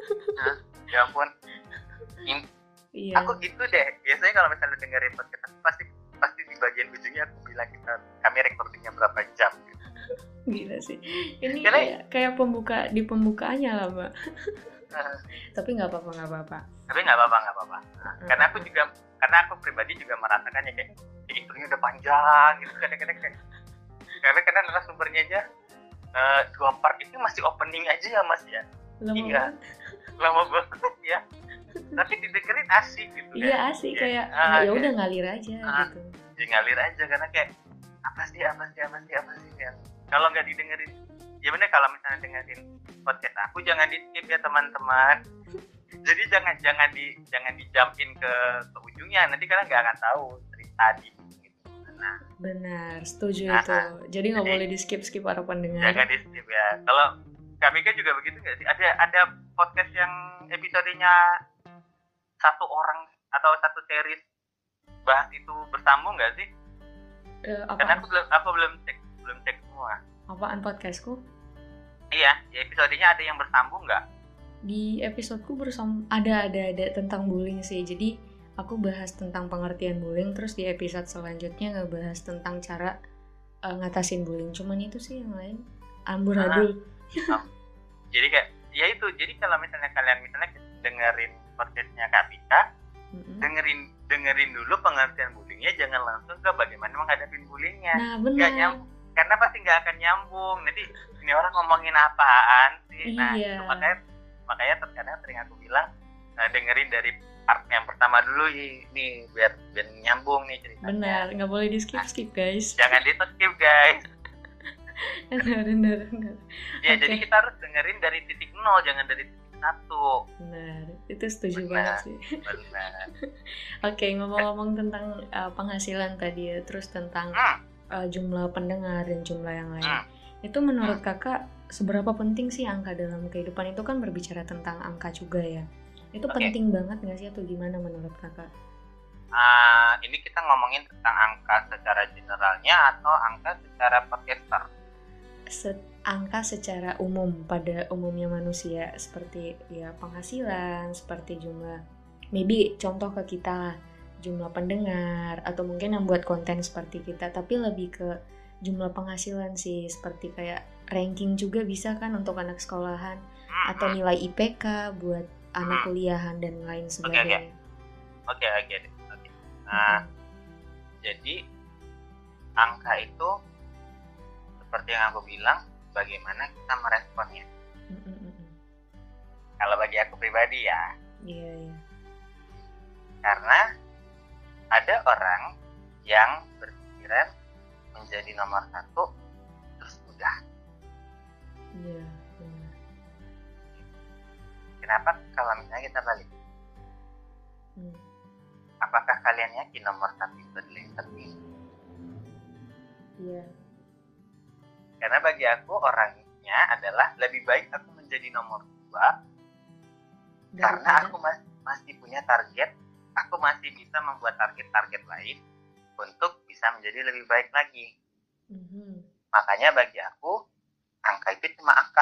Ya ampun. In- Iya. Aku gitu deh. Biasanya kalau misalnya dengerin podcast aku pasti pasti di bagian ujungnya aku bilang kita kami recordingnya berapa jam. Gitu. Gila sih. Ini Karena- kayak, kayak pembuka di pembukaannya lah, Mbak. Uh, Tapi nggak apa-apa, nggak apa-apa. tapi nggak apa-apa nggak apa-apa. Nah, karena aku juga karena aku pribadi juga merasakannya kayak intronya udah panjang gitu kadang-kadang kayak karena kadang narasumbernya aja uh, dua part itu masih opening aja ya mas ya. Lama Iya. banget. Lama banget ya. Tapi didengerin asik gitu. Iya asik kayak ah, ya kayak- udah ngalir aja ah. gitu. Ya ngalir aja karena kayak apa sih apa sih apa sih apa sih yang kalau nggak didengerin ya bener kalau misalnya dengerin podcast aku jangan di skip ya teman-teman. Jadi jangan jangan di jangan di jump in ke, ke ujungnya nanti kalian nggak akan tahu cerita di gitu. Nah Benar, setuju Nah, itu. Jadi nggak jadi- boleh di skip skip para pendengar. jangan di skip ya. Kalau kami kan juga begitu nggak sih? Ada ada podcast yang episodenya satu orang atau satu series bahas itu bersambung nggak sih? Eh, Karena apaan, aku belum aku belum cek belum cek semua. apaan podcastku? Iya, ya episodenya ada yang bersambung nggak? Di episodeku bersama ada ada ada tentang bullying sih. Jadi aku bahas tentang pengertian bullying, terus di episode selanjutnya ngebahas tentang cara uh, ngatasin bullying. Cuman itu sih yang lain amburadul. Jadi kayak ya itu. Jadi kalau misalnya kalian misalnya dengerin podcastnya Kak Pika, Mm-mm. dengerin dengerin dulu pengertian bullyingnya, jangan langsung ke bagaimana menghadapi bullyingnya. Nah Nggak benar. nyambung, karena pasti nggak akan nyambung. Nanti ini orang ngomongin apaan sih? Nah Iya. itu makanya makanya terkadang sering aku bilang nah, dengerin dari part yang pertama dulu nih biar biar nyambung nih ceritanya. Benar, nggak boleh di skip skip guys. Jangan di skip guys. Benar benar benar. Ya Oke. jadi kita harus dengerin dari titik nol, jangan dari titik satu. Benar, itu setuju Benar. banget sih. Benar. Oke, ngomong-ngomong tentang uh, penghasilan tadi ya, terus tentang Hmm. uh, jumlah pendengar dan jumlah yang lain. Hmm. Itu menurut kakak seberapa penting sih angka dalam kehidupan? Itu kan berbicara tentang angka juga ya. Itu Oke. penting banget nggak sih atau gimana menurut kakak? Ah, ini kita ngomongin tentang angka secara generalnya atau angka secara podcaster? Se- angka secara umum pada umumnya manusia seperti ya penghasilan, seperti jumlah, maybe contoh ke kita jumlah pendengar atau mungkin yang buat konten seperti kita, tapi lebih ke jumlah penghasilan sih, seperti kayak ranking juga bisa kan untuk anak sekolahan Hmm, atau hmm. nilai I P K buat anak Hmm. kuliahan dan lain sebagainya. Oke oke deh. Oke. Nah, jadi angka itu seperti yang aku bilang, bagaimana kita meresponnya. Mm, mm, mm, mm. Kalau bagi aku pribadi ya, Iya iya. karena ada orang yang berpikiran menjadi nomor satu terus udah. Iya. Benar. Kenapa kalau misalnya kita balik? Hmm. Apakah kalian yakin nomor satu itu adalah yang terpilih? Iya. Karena bagi aku orangnya adalah lebih baik aku menjadi nomor dua karena Daripada- aku mas- masih punya target, aku masih bisa membuat target-target lain untuk bisa menjadi lebih baik lagi. Mhm. Makanya bagi aku angka itu cuma angka.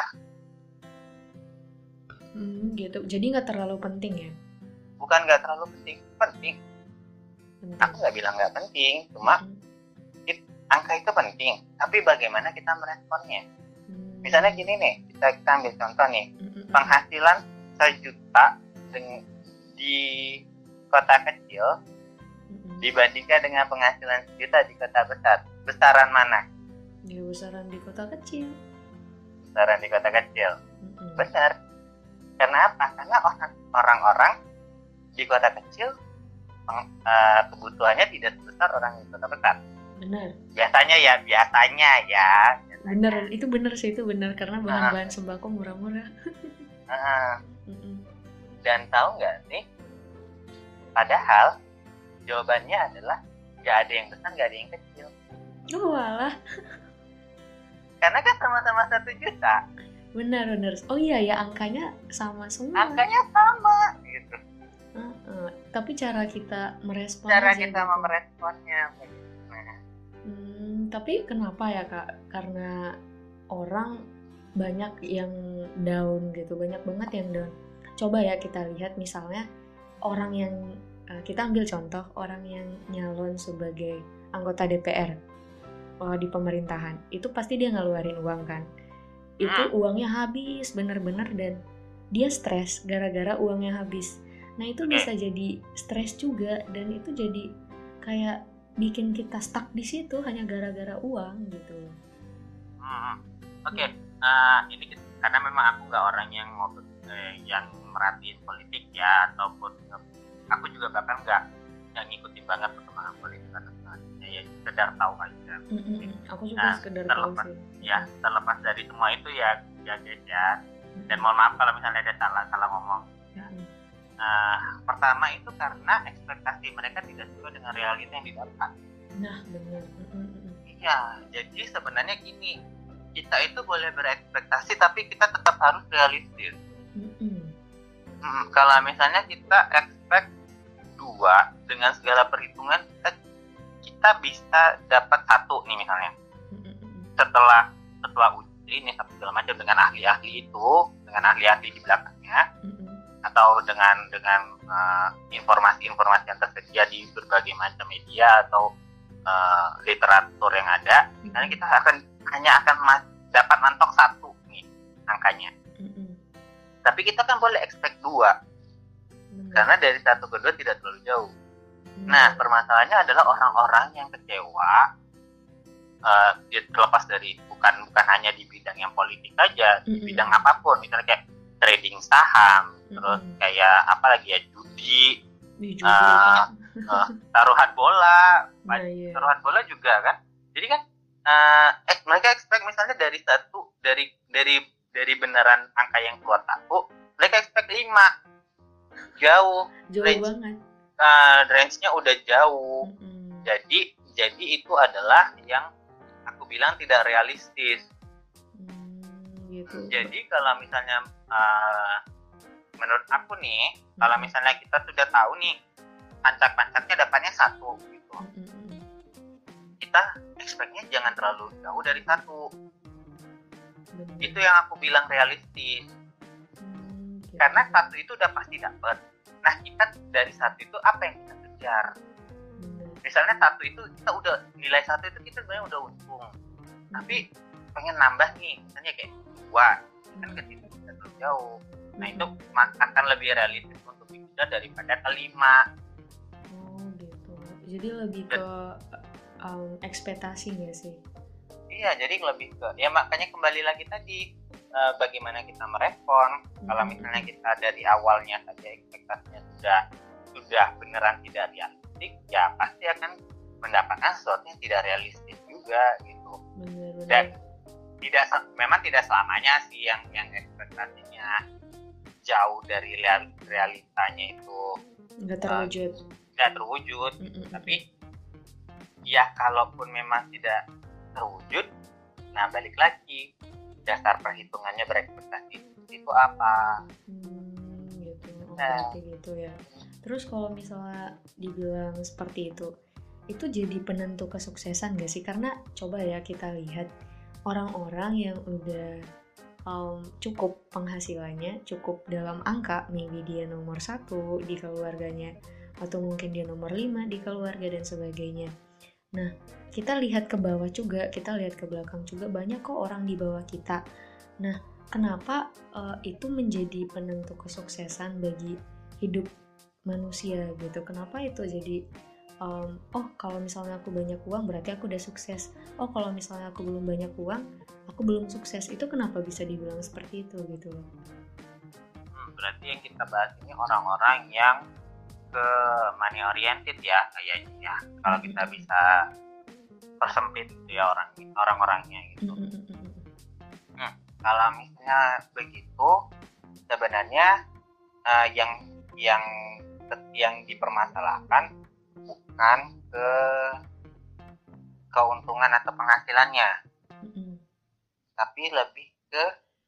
Hmm, gitu. Jadi nggak terlalu penting ya? Bukan nggak terlalu penting, penting. Penting. Aku nggak bilang nggak penting, cuma Hmm. it, angka itu penting. Tapi bagaimana kita meresponnya? Hmm. Misalnya gini nih, kita, kita ambil contoh nih, Hmm. penghasilan sejuta dengan, di kota kecil Hmm. dibandingkan dengan penghasilan sejuta di kota besar. Besaran mana? Ya besaran di kota kecil. Besaran di kota kecil. Hmm. Benar. Karena apa? Karena orang, orang-orang di kota kecil uh, kebutuhannya tidak sebesar orang di kota besar. Benar. Biasanya ya, biasanya ya. Biasanya. Benar, itu benar sih, itu benar karena bahan-bahan sembako murah-murah. Uh, Mm-mm. dan tahu nggak sih? Padahal jawabannya adalah nggak ada yang besar, nggak ada yang kecil. Oh walah. Karena kan sama-sama satu juta. Benar-benar. Oh iya ya, angkanya sama semua. Angkanya sama gitu. Uh-uh. Tapi cara kita merespon Cara aja kita gitu. meresponnya. Nah, Hmm, tapi kenapa ya Kak? Karena orang banyak yang down gitu, banyak banget yang down. Coba ya kita lihat misalnya orang yang uh, kita ambil contoh orang yang nyalon sebagai anggota D P R uh, di pemerintahan, itu pasti dia ngeluarin uang kan? Itu Hmm. uangnya habis bener-bener dan dia stres gara-gara uangnya habis. Nah itu bisa jadi stres juga dan itu jadi kayak bikin kita stuck di situ hanya gara-gara uang gitu. Hmm. Oke, okay. uh, ini karena memang aku nggak orang yang mau eh, yang merhatiin politik ya, ataupun aku juga bahkan nggak yang ngikutin banget perkembangan politik atau sebagainya, ya sekedar tahu aja. Mm-mm. Aku juga Nah, sekedar tahu terlepas, sih. ya terlepas dari semua itu ya, ya guys ya. Dan mohon maaf kalau misalnya ada salah salah ngomong. Ya. Mm-mm. Uh, pertama itu karena ekspektasi mereka tidak sesuai dengan realita yang didapat. Nah benar. Mm-mm. Iya, jadi sebenarnya gini, kita itu boleh berekspektasi tapi kita tetap harus realistis. Mm-mm. Hmm, kalau misalnya kita expect dua dengan segala perhitungan, kita, kita bisa dapat satu nih misalnya. Mm-mm. Setelah setelah uji ini segala macam dengan ahli-ahli itu, dengan ahli-ahli di belakangnya, Mm-mm. atau dengan dengan uh, informasi-informasi yang tersedia di berbagai macam media atau uh, literatur yang ada, misalnya kita akan hanya akan mas, dapat mantok satu nih angkanya. Mm-mm. Tapi kita kan boleh expect dua, Benar. karena dari satu ke dua tidak terlalu jauh. Benar. Nah, permasalahannya adalah orang-orang yang kecewa, uh, terlepas dari bukan bukan hanya di bidang yang politik saja, di Mm-mm. bidang apapun, misalnya kayak trading saham, terus Mm-mm. kayak apa lagi ya, judi, Ih, judi uh, kan. uh, taruhan bola, Nah, iya. taruhan bola juga kan. Jadi kan uh, eh, mereka expect misalnya dari satu dari dari dari beneran angka yang keluar satu, mereka expect lima, jauh, Jauh range, banget. uh, range-nya udah jauh. Mm-mm. Jadi jadi itu adalah yang aku bilang tidak realistis. Hmm, gitu. Jadi kalau misalnya uh, menurut aku nih, kalau misalnya kita sudah tahu nih pancak-pancaknya dapatnya satu gitu, Mm-mm. kita expect-nya jangan terlalu jauh dari satu. Benar. Itu yang aku bilang realistis. Hmm, gitu. Karena satu itu udah pasti dapat. Nah, kita dari satu itu apa yang kita kejar? Benar. Misalnya satu itu kita udah nilai satu itu kita sebenarnya udah untung. Tapi pengen nambah nih, misalnya kayak dua, kan ke situ kita terlalu jauh. Nah, itu akan lebih realistis untuk dikejar daripada ke lima. Oh gitu. Jadi lebih ke um, ekspektasi nggak sih? Iya, jadi lebih ke ya makanya kembali lagi tadi uh, bagaimana kita merespon. Mm-hmm. Kalau misalnya kita dari awalnya saja ekspektasinya sudah sudah beneran tidak realistik, ya pasti akan mendapatkan sesuatu yang tidak realistis juga gitu. Benar-benar. Dan tidak memang tidak selamanya sih yang yang ekspektasinya jauh dari real, realitanya itu nggak terwujud. Tidak uh, terwujud. Mm-mm. Tapi ya kalaupun memang tidak terwujud, nah balik lagi dasar perhitungannya berekspektasi itu apa? Hmm, gitu. Oh, Nah. berarti gitu ya. Terus kalau misalnya dibilang seperti itu, itu jadi penentu kesuksesan gak sih? Karena coba ya kita lihat orang-orang yang udah um, cukup penghasilannya, cukup dalam angka, maybe dia nomor satu di keluarganya, atau mungkin dia nomor lima di keluarga dan sebagainya. Nah, kita lihat ke bawah juga, kita lihat ke belakang juga, banyak kok orang di bawah kita. Nah, kenapa uh, itu menjadi penentu kesuksesan bagi hidup manusia gitu? Kenapa itu jadi um, oh kalau misalnya aku banyak uang berarti aku udah sukses, oh kalau misalnya aku belum banyak uang aku belum sukses? Itu kenapa bisa dibilang seperti itu gitu loh? Hmm, berarti yang kita bahas ini orang-orang yang ke money oriented ya kayaknya ya. Kalau kita bisa persempit gitu ya orang orang-orangnya gitu. Hmm, kalau misalnya begitu sebenarnya uh, yang yang yang dipermasalahkan bukan ke keuntungan atau penghasilannya, mm-hmm. tapi lebih ke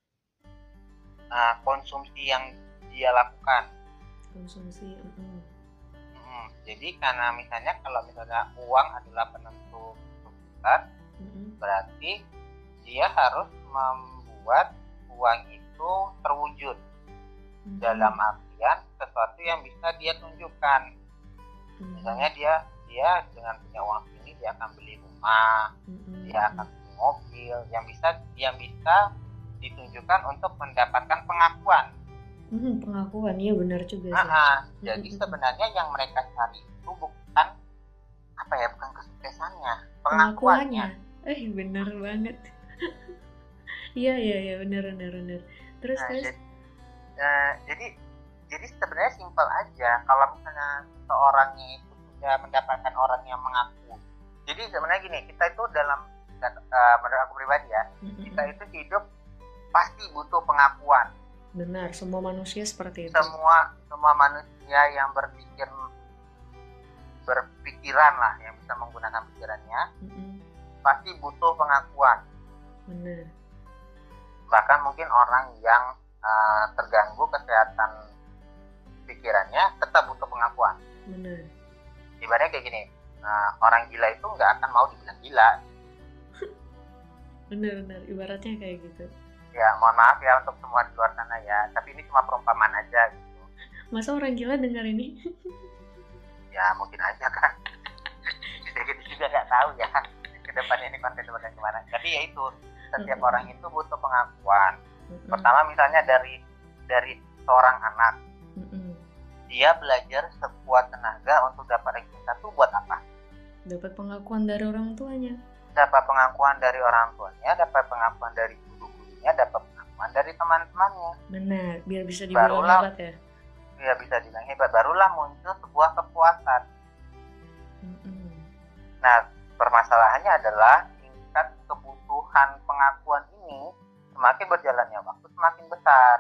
uh, konsumsi yang dia lakukan. Konsumsi. Mm-hmm. Hmm, jadi karena misalnya kalau misalnya uang adalah penentu sukses, mm-hmm. berarti dia harus membuat uang itu terwujud, mm-hmm. dalam artian sesuatu yang bisa dia tunjukkan. Mm-hmm. Misalnya dia dia dengan punya uang ini dia akan beli rumah, mm-hmm. dia akan beli mobil yang bisa yang bisa ditunjukkan untuk mendapatkan pengakuan. Hmm, pengakuan, iya benar juga sih. Nah, jadi mm-hmm. sebenarnya yang mereka cari itu bukan apa ya, bukan kesuksesannya, pengakuannya. pengakuannya. Eh benar banget. Iya iya iya benar benar benar. Terus nah, terus. Jadi, uh, jadi jadi sebenarnya simpel aja. Kalau misalnya seorangnya itu sudah mendapatkan orang yang mengaku. Jadi sebenarnya gini, kita itu dalam uh, menurut aku pribadi ya, mm-hmm. kita itu hidup pasti butuh pengakuan. Benar, semua manusia seperti itu. Semua semua manusia yang berpikir berpikiran lah, yang bisa menggunakan pikirannya, mm-hmm. pasti butuh pengakuan. Benar. Bahkan mungkin orang yang uh, terganggu kesehatan pikirannya tetap butuh pengakuan. Benar. Ibaratnya kayak gini, uh, orang gila itu nggak akan mau dibilang gila. Benar-benar, ibaratnya kayak gitu. Ya, mohon maaf ya untuk semua di luar sana ya, tapi ini cuma perumpamaan aja gitu. Masa orang gila dengar ini? Ya, mungkin aja kan. Kita juga nggak tahu ya ke depan ini konten bakal kemana. Tapi ya itu, setiap mm-hmm. orang itu butuh pengakuan. Mm-hmm. Pertama misalnya dari dari seorang anak, mm-hmm. dia belajar sekuat tenaga untuk dapat ranking satu buat apa? Dapat pengakuan dari orang tuanya. Dapat pengakuan dari orang tuanya, dapat pengakuan dari dapat pengakuan dari teman-temannya. Benar, biar bisa dibilang hebat ya. Biar bisa dibilang hebat, barulah muncul sebuah kepuasan. Mm-hmm. Nah, permasalahannya adalah tingkat kebutuhan pengakuan ini semakin berjalannya waktu semakin besar.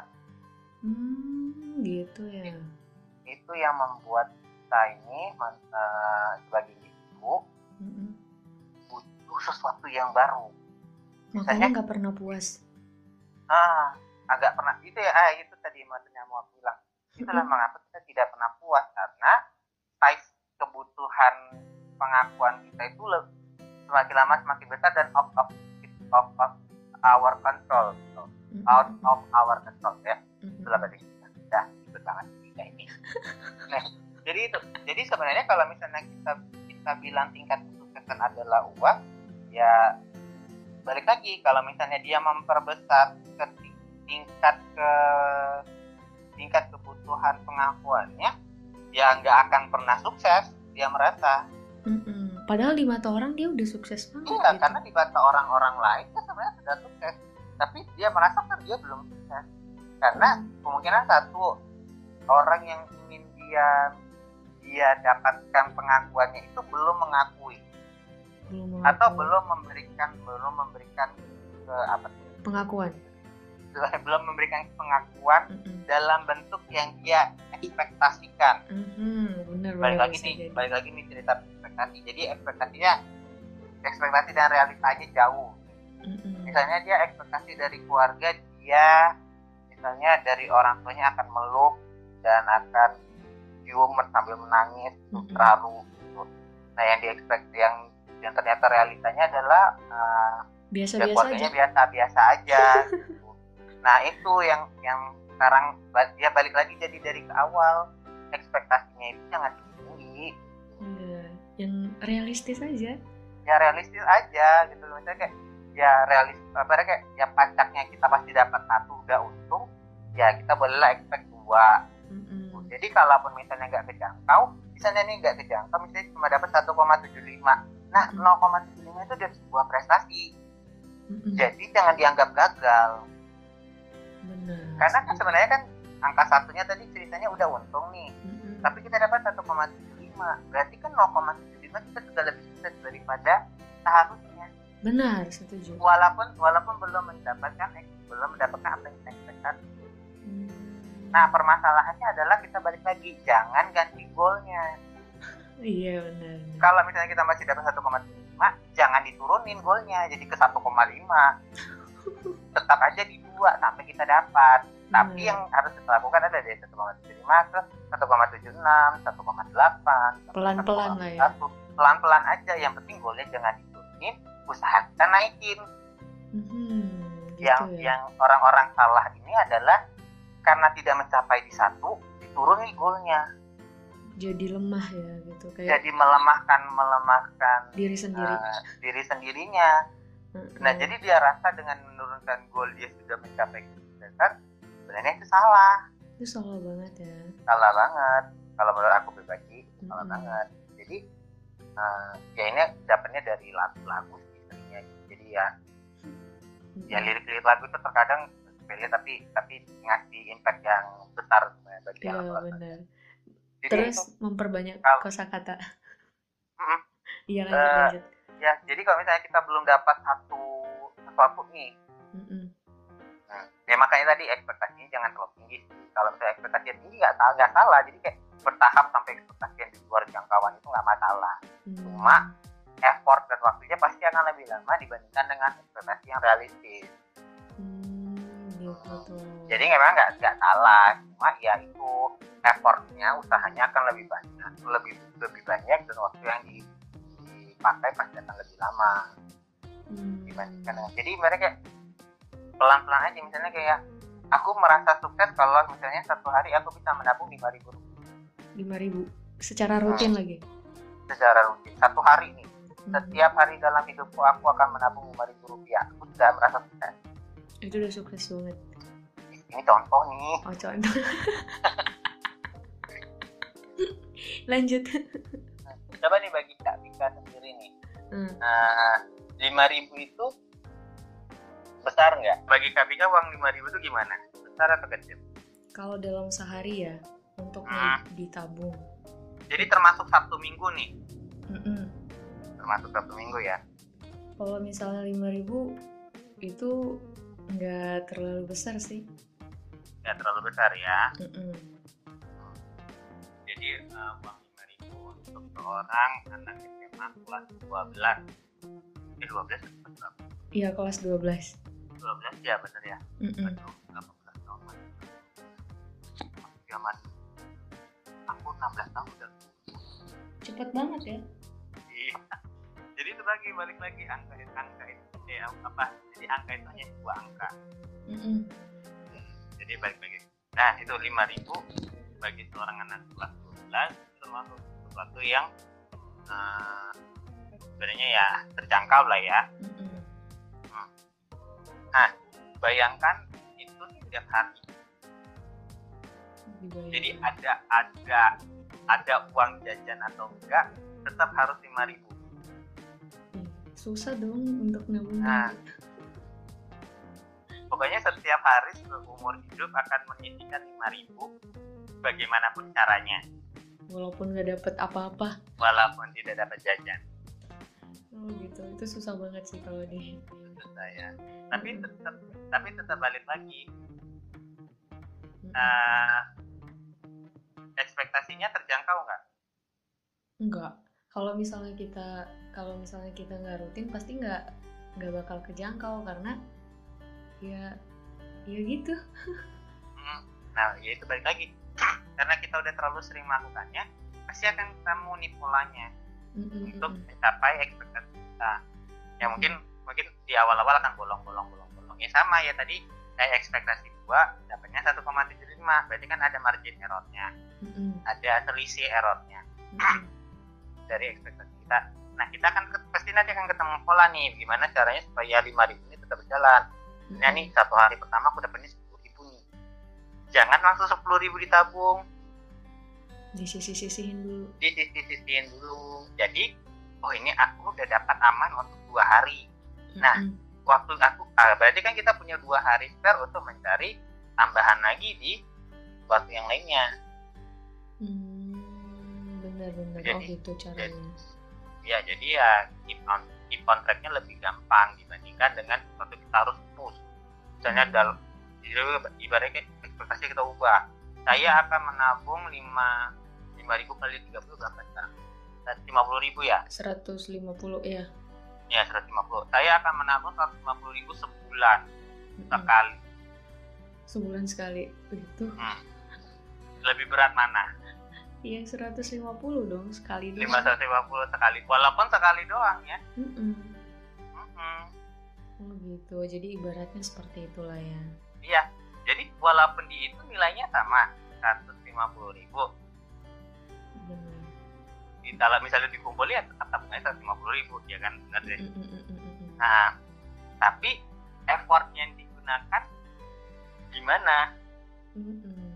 Hmm, gitu ya. Itu yang membuat kita ini uh, sebagai ibu mm-hmm. butuh sesuatu yang baru. Makanya nggak pernah puas. Ah, agak pernah itu ya, ah, itu tadi maksudnya mau bilang. Itulah mengapa kita tidak pernah puas karena size kebutuhan pengakuan kita itu le- semakin lama semakin besar dan out of of, of our control, so. out of our control ya. Itulah berarti kita sudah ikut banget kita ini. Nah, jadi itu, jadi sebenarnya kalau misalnya kita kita bilang tingkat kesuksesan adalah uang, ya balik lagi kalau misalnya dia memperbesar ke tingkat ke tingkat kebutuhan pengakuannya, ya nggak akan pernah sukses. Dia merasa. Mm-mm. Padahal di mata orang dia udah sukses banget. Iya, gitu. Karena di mata orang-orang lain dia sebenarnya sudah sukses, tapi dia merasa kan dia belum sukses. Karena mm. kemungkinan satu orang yang ingin dia dia dapatkan pengakuannya itu belum mengakui. Belum atau belum memberikan belum memberikan ke apa sih? Pengakuan. Belum memberikan pengakuan mm-hmm. dalam bentuk yang dia ekspektasikan. Mm-hmm. Benar, balik lagi nih, jadi. balik lagi nih cerita ekspektasi. Jadi ekspektasinya, ekspektasi dan realitanya jauh. Mm-hmm. Misalnya dia ekspektasi dari keluarga dia, misalnya dari orang tuanya akan meluk dan akan cium sambil menangis, mm-hmm. terharu gitu. Nah yang diekspektasi yang yang ternyata realitanya adalah uh, biasa-biasa keluarganya aja. biasa-biasa aja gitu. Nah itu yang yang sekarang ya balik lagi jadi dari ke awal, ekspektasinya itu jangan tinggi. Iya, yang realistis aja. Ya realistis aja gitu, misalnya kayak ya realis apa kayak ya pacaknya kita pasti dapat satu udah untung, ya kita bolehlah expect dua. Mm-mm. Jadi kalaupun misalnya nggak kejangkau, misalnya nih nggak kejangkau, misalnya cuma dapat satu koma tujuh lima, nah Mm-mm. nol koma tujuh lima itu dari sebuah prestasi. Mm-mm. Jadi jangan dianggap gagal. Benar. Karena kan sebenarnya kan angka satunya tadi ceritanya udah untung nih, Mm-mm. tapi kita dapat satu koma tujuh lima, berarti kan nol koma tujuh lima kita sudah lebih sukses daripada seharusnya. Benar, setuju. Walaupun walaupun belum mendapatkan belum mendapatkan apa yang kita inginkan. Hmm. Nah permasalahannya adalah kita balik lagi, jangan ganti goalnya. Iya benar. Kalau misalnya kita masih dapat satu koma tujuh lima, jangan diturunin goalnya jadi ke satu koma lima. Tetap aja di dua sampai kita dapat. Tapi Hmm. yang harus kita lakukan adalah dari satu koma tujuh lima ke satu koma tujuh enam, satu koma delapan, Pelan-pelan lah ya. Pelan-pelan aja, yang penting goalnya jangan diturunin, usaha kita naikin. Hmm, gitu Yang ya. yang orang-orang salah ini adalah karena tidak mencapai di satu, diturunin goalnya. Jadi lemah ya gitu kayak Jadi melemahkan melemahkan diri sendiri. uh, diri sendirinya. Mm-mm. Nah, jadi dia rasa dengan menurunkan goal dia sudah mencapai kesuksesan, sebenarnya itu salah. Itu salah banget ya. Salah banget. Kalau menurut aku pribadi, itu salah Mm-mm. banget. Jadi, uh, ya ini dapatnya dari lagu-lagu sih sebenarnya. Jadi ya, Mm-mm. ya lirik-lirik lagu itu terkadang sepele tapi tapi ngasih impact yang besar sebenarnya bagi Iya orang. benar. Jadi Terus itu, memperbanyak kalau- kosakata. Mm-mm. Iya lanjut Eh, lanjut. ya, jadi kalau misalnya kita belum dapat satu sesuatu nih, Mm-mm. nah, ya makanya tadi ekspektasinya jangan terlalu tinggi. Kalau misalnya ekspektasinya tinggi nggak salah, nggak salah. Jadi kayak bertahap sampai ekspektasi yang di luar jangkauan itu nggak masalah. Hmm. Cuma effort dan waktunya pasti akan lebih lama dibandingkan dengan ekspektasi yang realistis. Hmm, gitu tuh. Jadi memang nggak nggak salah, cuma ya itu effortnya, usahanya akan lebih banyak, lebih lebih banyak dan waktu yang di, dipakai pasti akan lebih lama Hmm. dibandingkan. Jadi mereka kayak pelan-pelan aja, misalnya kayak aku merasa sukses kalau misalnya satu hari aku bisa menabung lima ribu rupiah lima ribu secara rutin Hmm. lagi. secara rutin. Satu hari nih, Hmm. setiap hari dalam hidupku aku akan menabung lima ribu rupiah. Aku sudah merasa sukses. Itu udah sukses banget. Ini contoh nih. Oh contoh. Lanjut. Coba nih bagi Kak Vika sendiri nih. Hmm. Nah, lima ribu itu besar nggak? Bagi Kak Vika uang lima ribu itu gimana? Besar atau kecil? Kalau dalam sehari ya untuk Hmm. ditabung. Jadi termasuk Sabtu Minggu nih. Mm-mm. Termasuk Sabtu Minggu ya. Kalau misalnya lima ribu itu nggak terlalu besar sih. Nggak terlalu besar ya. Mm-mm. Jadi uh, uang lima ribu untuk seorang anak S M A kelas dua belas. Eh dua belas atau berapa? Iya kelas dua belas. dua belas ya bener ya. Mm-mm. Aduh, delapan belas tahun. Zaman aku enam belas tahun udah. Cepet banget ya. Iya. Jadi itu lagi balik lagi angka angka itu eh, apa? Jadi angka itu hanya dua angka. Mm-mm. Jadi balik lagi. Nah itu lima ribu bagi seorang anak kelas dua belas itu termasuk sesuatu yang uh, sebenarnya ya terjangkau lah ya. Mm-mm. Nah bayangkan itu setiap hari. Dibayar. Jadi ada ada ada uang jajan atau enggak tetap harus lima ribu. Ih, susah dong untuk nabung. Nah. Pokoknya setiap hari seumur hidup akan menyisihkan lima ribu bagaimanapun caranya. Walaupun nggak dapet apa-apa. Walaupun tidak dapat jajan. Oh gitu, itu susah banget sih kalau di. Susah ya. Tapi tetap tapi tetap balik lagi. Mm-mm. Uh, ekspektasinya terjangkau nggak? Enggak. Kalau misalnya kita kalau misalnya kita nggak rutin pasti nggak nggak bakal kejangkau karena ya ya gitu. Hmm. Nah, ya itu balik lagi. Karena kita udah terlalu sering melakukannya, pasti akan ketemu nih polanya Mm-mm. untuk mencapai ekspektasi kita. Ya mungkin mungkin di awal-awal akan bolong-bolong bolong-bolong ya sama ya tadi kayak ekspektasi dua dapatnya satu koma tujuh lima, berarti kan ada margin errornya, mm-hmm. ada selisih errornya mm-hmm. dari ekspektasi kita. Nah kita kan pasti nanti akan ketemu pola nih gimana caranya supaya lima ribu ini tetap berjalan. Mm-hmm. Nah nih satu hari pertama aku dapatnya sepuluh ribu nih, jangan langsung sepuluh ribu ditabung, disisi-sisihin dulu disisi-sisihin dulu. Jadi oh ini aku udah dapat aman untuk dua hari. Nah mm-hmm. waktu aku ah, berarti kan kita punya dua hari spare untuk mencari tambahan lagi di waktu yang lainnya. Hmm, benar-benar. Oh gitu caranya. Jadi, ya jadi ya keep on keep on tracknya lebih gampang dibandingkan dengan waktu kita harus push. Misalnya hmm. dalam ibaratnya ekspektasi kita ubah. Saya akan menabung lima ribu kali tiga puluh berapa sekarang? seratus lima puluh ribu ya? seratus lima puluh ya. Ya seratus lima puluh. Saya akan menabung seratus lima puluh ribu sebulan hmm. sekali. Sebulan sekali begitu. Hmm. Lebih berat mana? Iya seratus lima puluh dong sekali doang. lima ratus lima puluh sekali. Walaupun sekali doang ya. Mm-mm. Mm-mm. Oh gitu. Jadi ibaratnya seperti itulah ya. Iya. Jadi walaupun di itu nilainya sama seratus lima puluh ribu. Benar. Kalau misalnya dikumpul ya tetap tabungannya seratus lima puluh ribu ya kan benar deh. Nah tapi effort yang digunakan gimana? Mm-mm.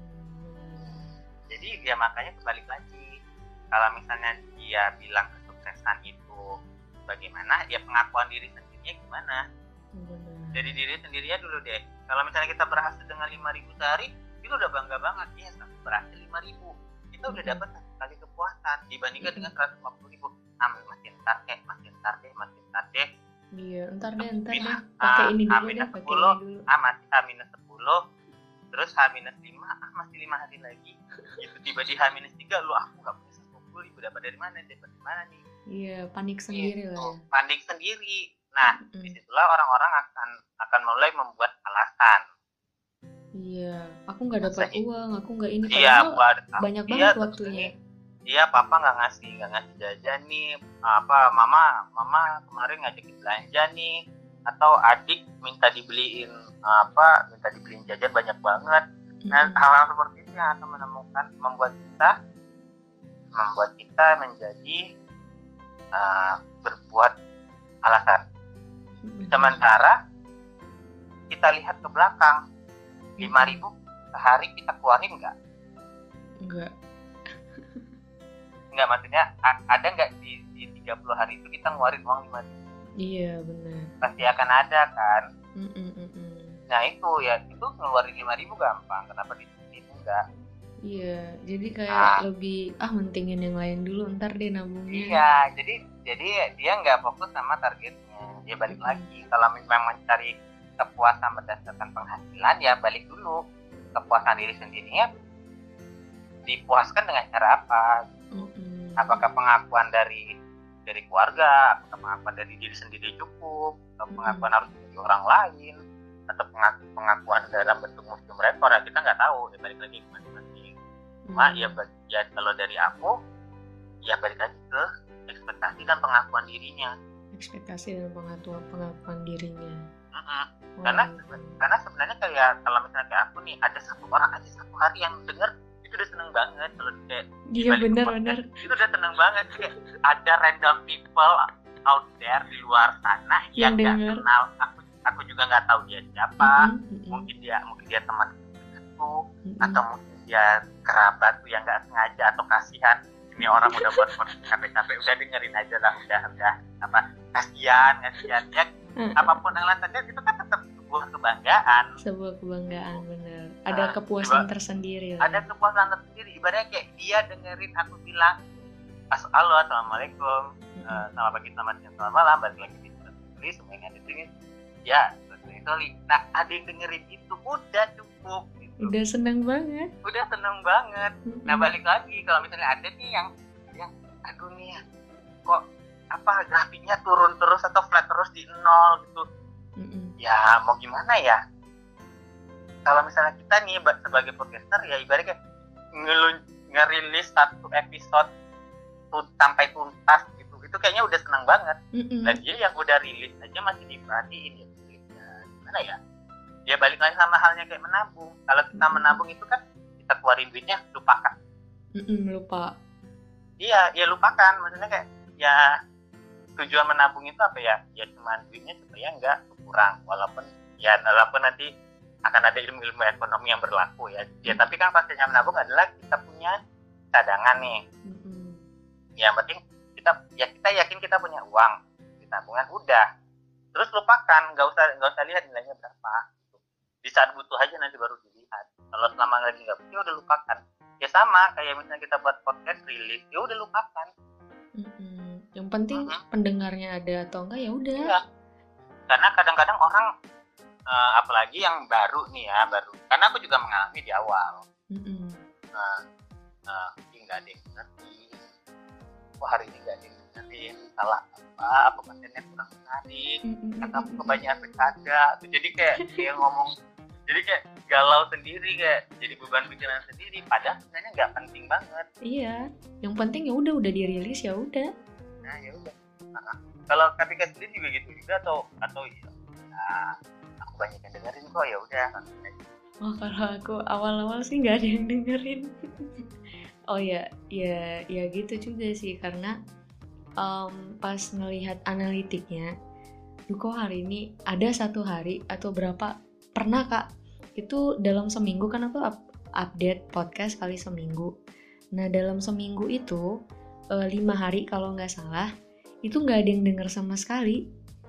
Jadi dia makanya kebalik lagi. Kalau misalnya dia bilang kesuksesan itu bagaimana, ya pengakuan diri sendirinya gimana? Benar. Dari diri sendirinya dulu deh. Kalau misalnya kita berhasil dengan lima ribu sehari, itu udah bangga banget. Yes, aku berhasil lima ribu. Kita udah dapat satu kali kepuasan dibandingkan dengan seratus lima puluh ribu. Ah, masih ntar deh, masih ntar deh, masih ntar deh. Iya, ntar deh, ntar deh. Pakai ini dulu deh, pakai ini dulu. Ah, masih H minus sepuluh. Terus H minus lima, ah masih lima hari lagi. Gitu tiba di H minus tiga, lu aku nggak punya seratus lima puluh ribu, dapat dari mana? Dapat dari mana nih? Iya, panik sendiri gitu. lah ya. Panik sendiri. Nah, mm-hmm. disitulah orang-orang akan akan mulai membuat alasan. Iya, aku nggak dapat uang, aku nggak ini. Iya, buat banyak iya, banget waktunya. Iya, papa nggak ngasih nggak ngasih jajan nih. Apa, mama, mama kemarin ngajakin belanja nih. Atau adik minta dibeliin apa, minta dibeliin jajan banyak banget. Nah, mm-hmm. hal-hal seperti itu yang akan menemukan membuat kita membuat kita menjadi uh, berbuat alasan. Mm-hmm. Sementara kita lihat ke belakang, lima ribu sehari kita keluarin nggak? Enggak. Enggak, maksudnya ada nggak di, di tiga puluh hari itu kita ngeluarin uang lima ribu? Iya benar. Pasti akan ada kan. Mm-mm-mm. Nah itu ya itu ngeluarin lima ribu gampang. Kenapa di sini enggak? Iya, jadi kayak nah, lebih ah mentingin yang lain dulu, ntar deh nabungnya. Iya, jadi jadi dia nggak fokus sama targetnya. Dia balik mm-hmm. lagi kalau memang mencari kepuasan berdasarkan penghasilan ya balik dulu kepuasan diri sendirinya dipuaskan dengan cara apa? Mm-hmm. Apakah pengakuan dari dari keluarga, apakah pengakuan dari diri sendiri cukup, atau pengakuan hmm. harus dari orang lain, atau pengaku, pengakuan dalam bentuk museum rekor, ya kita nggak tahu, ya balik lagi ke masing-masing. Cuma hmm. ya, ya kalau dari aku, ya balik lagi ke ekspektasi dan pengakuan dirinya. Ekspektasi dan pengakuan pengakuan dirinya. Mm-hmm. Oh, karena okay. karena sebenarnya kayak kalau misalnya kayak aku nih, ada satu orang aja satu hari yang dengar itu udah seneng banget kalau kayak iya benar-benar itu udah seneng banget kayak ada random people out there di luar sana yang nggak kenal aku aku juga nggak tahu dia siapa mm-hmm. mungkin dia mungkin dia teman dekatku mm-hmm. atau mungkin dia kerabatku yang nggak sengaja atau kasihan ini orang udah buat capek-capek udah dengerin aja lah udah udah apa kasihan kasihan ya mm-hmm. apapun alasannya itu kan tetap sebuah kebanggaan sebuah kebanggaan bener ada nah, kepuasan coba, tersendiri ada lah. Kepuasan tersendiri ibaratnya kayak dia dengerin aku bilang halo assalamualaikum mm-hmm. uh, selamat pagi selamat siang selamat malam balik lagi di tulis semua yang ada di sini ya sorry nah ada yang dengerin itu udah cukup gitu. Udah seneng banget udah seneng banget mm-hmm. Nah balik lagi kalau misalnya ada nih yang yang aduh nih kok apa grafiknya turun terus atau flat terus di nol gitu. Mm-mm. Ya mau gimana ya kalau misalnya kita nih sebagai podcaster ya ibaratnya ngelun ngerilis satu episode tuh sampai tuntas gitu itu itu kayaknya udah senang banget. Mm-mm. Dan dia yang udah rilis aja masih diperhatiin ya, ya gimana ya, dia balik lagi sama halnya kayak menabung. Kalau kita Mm-mm. menabung itu kan kita keluarin duitnya lupakan. Mm-mm, lupa. Iya, ya lupakan. Maksudnya kayak ya tujuan menabung itu apa ya? Ya cuma duitnya supaya nggak berkurang. Walaupun ya walaupun nanti akan ada ilmu-ilmu ekonomi yang berlaku ya. Ya tapi kan pastinya menabung adalah kita punya cadangan nih. Mm-mm. Ya yang penting kita ya kita yakin kita punya uang di tabungan udah. Terus lupakan, nggak usah nggak usah lihat nilainya berapa. Di saat butuh aja nanti baru dilihat. Kalau selama lagi nggak butuh, ya udah lupakan. Ya sama kayak misalnya kita buat podcast rilis, ya udah lupakan. Mm-mm. Yang penting Mm-hmm. pendengarnya ada atau enggak ya udah. Iya. Karena kadang-kadang orang uh, apalagi yang baru nih ya baru. Karena aku juga mengalami di awal. Mm-mm. Nah, uh, nggak ada yang ngerti. Wah hari ini nggak ada yang dengerin. Salah apa? Apa kontennya kurang menarik? Kata aku kebanyakan bercanda. Jadi kayak dia ngomong. Jadi kayak galau sendiri, kayak jadi beban pikiran sendiri. Padahal sebenarnya nggak penting banget. Iya, yang penting ya udah udah dirilis ya udah. Nah ya udah. Nah, kalau Kapika sendiri juga gitu juga atau atau ya, nah, aku banyak yang dengerin kok ya udah. Oh kalau aku awal-awal sih nggak ada yang dengerin. Oh ya, ya, ya gitu juga sih karena um, pas ngelihat analitiknya, duh kok hari ini ada satu hari atau berapa pernah kak itu dalam seminggu kan aku up- update podcast kali seminggu. Nah dalam seminggu itu uh, lima hari kalau nggak salah itu nggak ada yang denger sama sekali,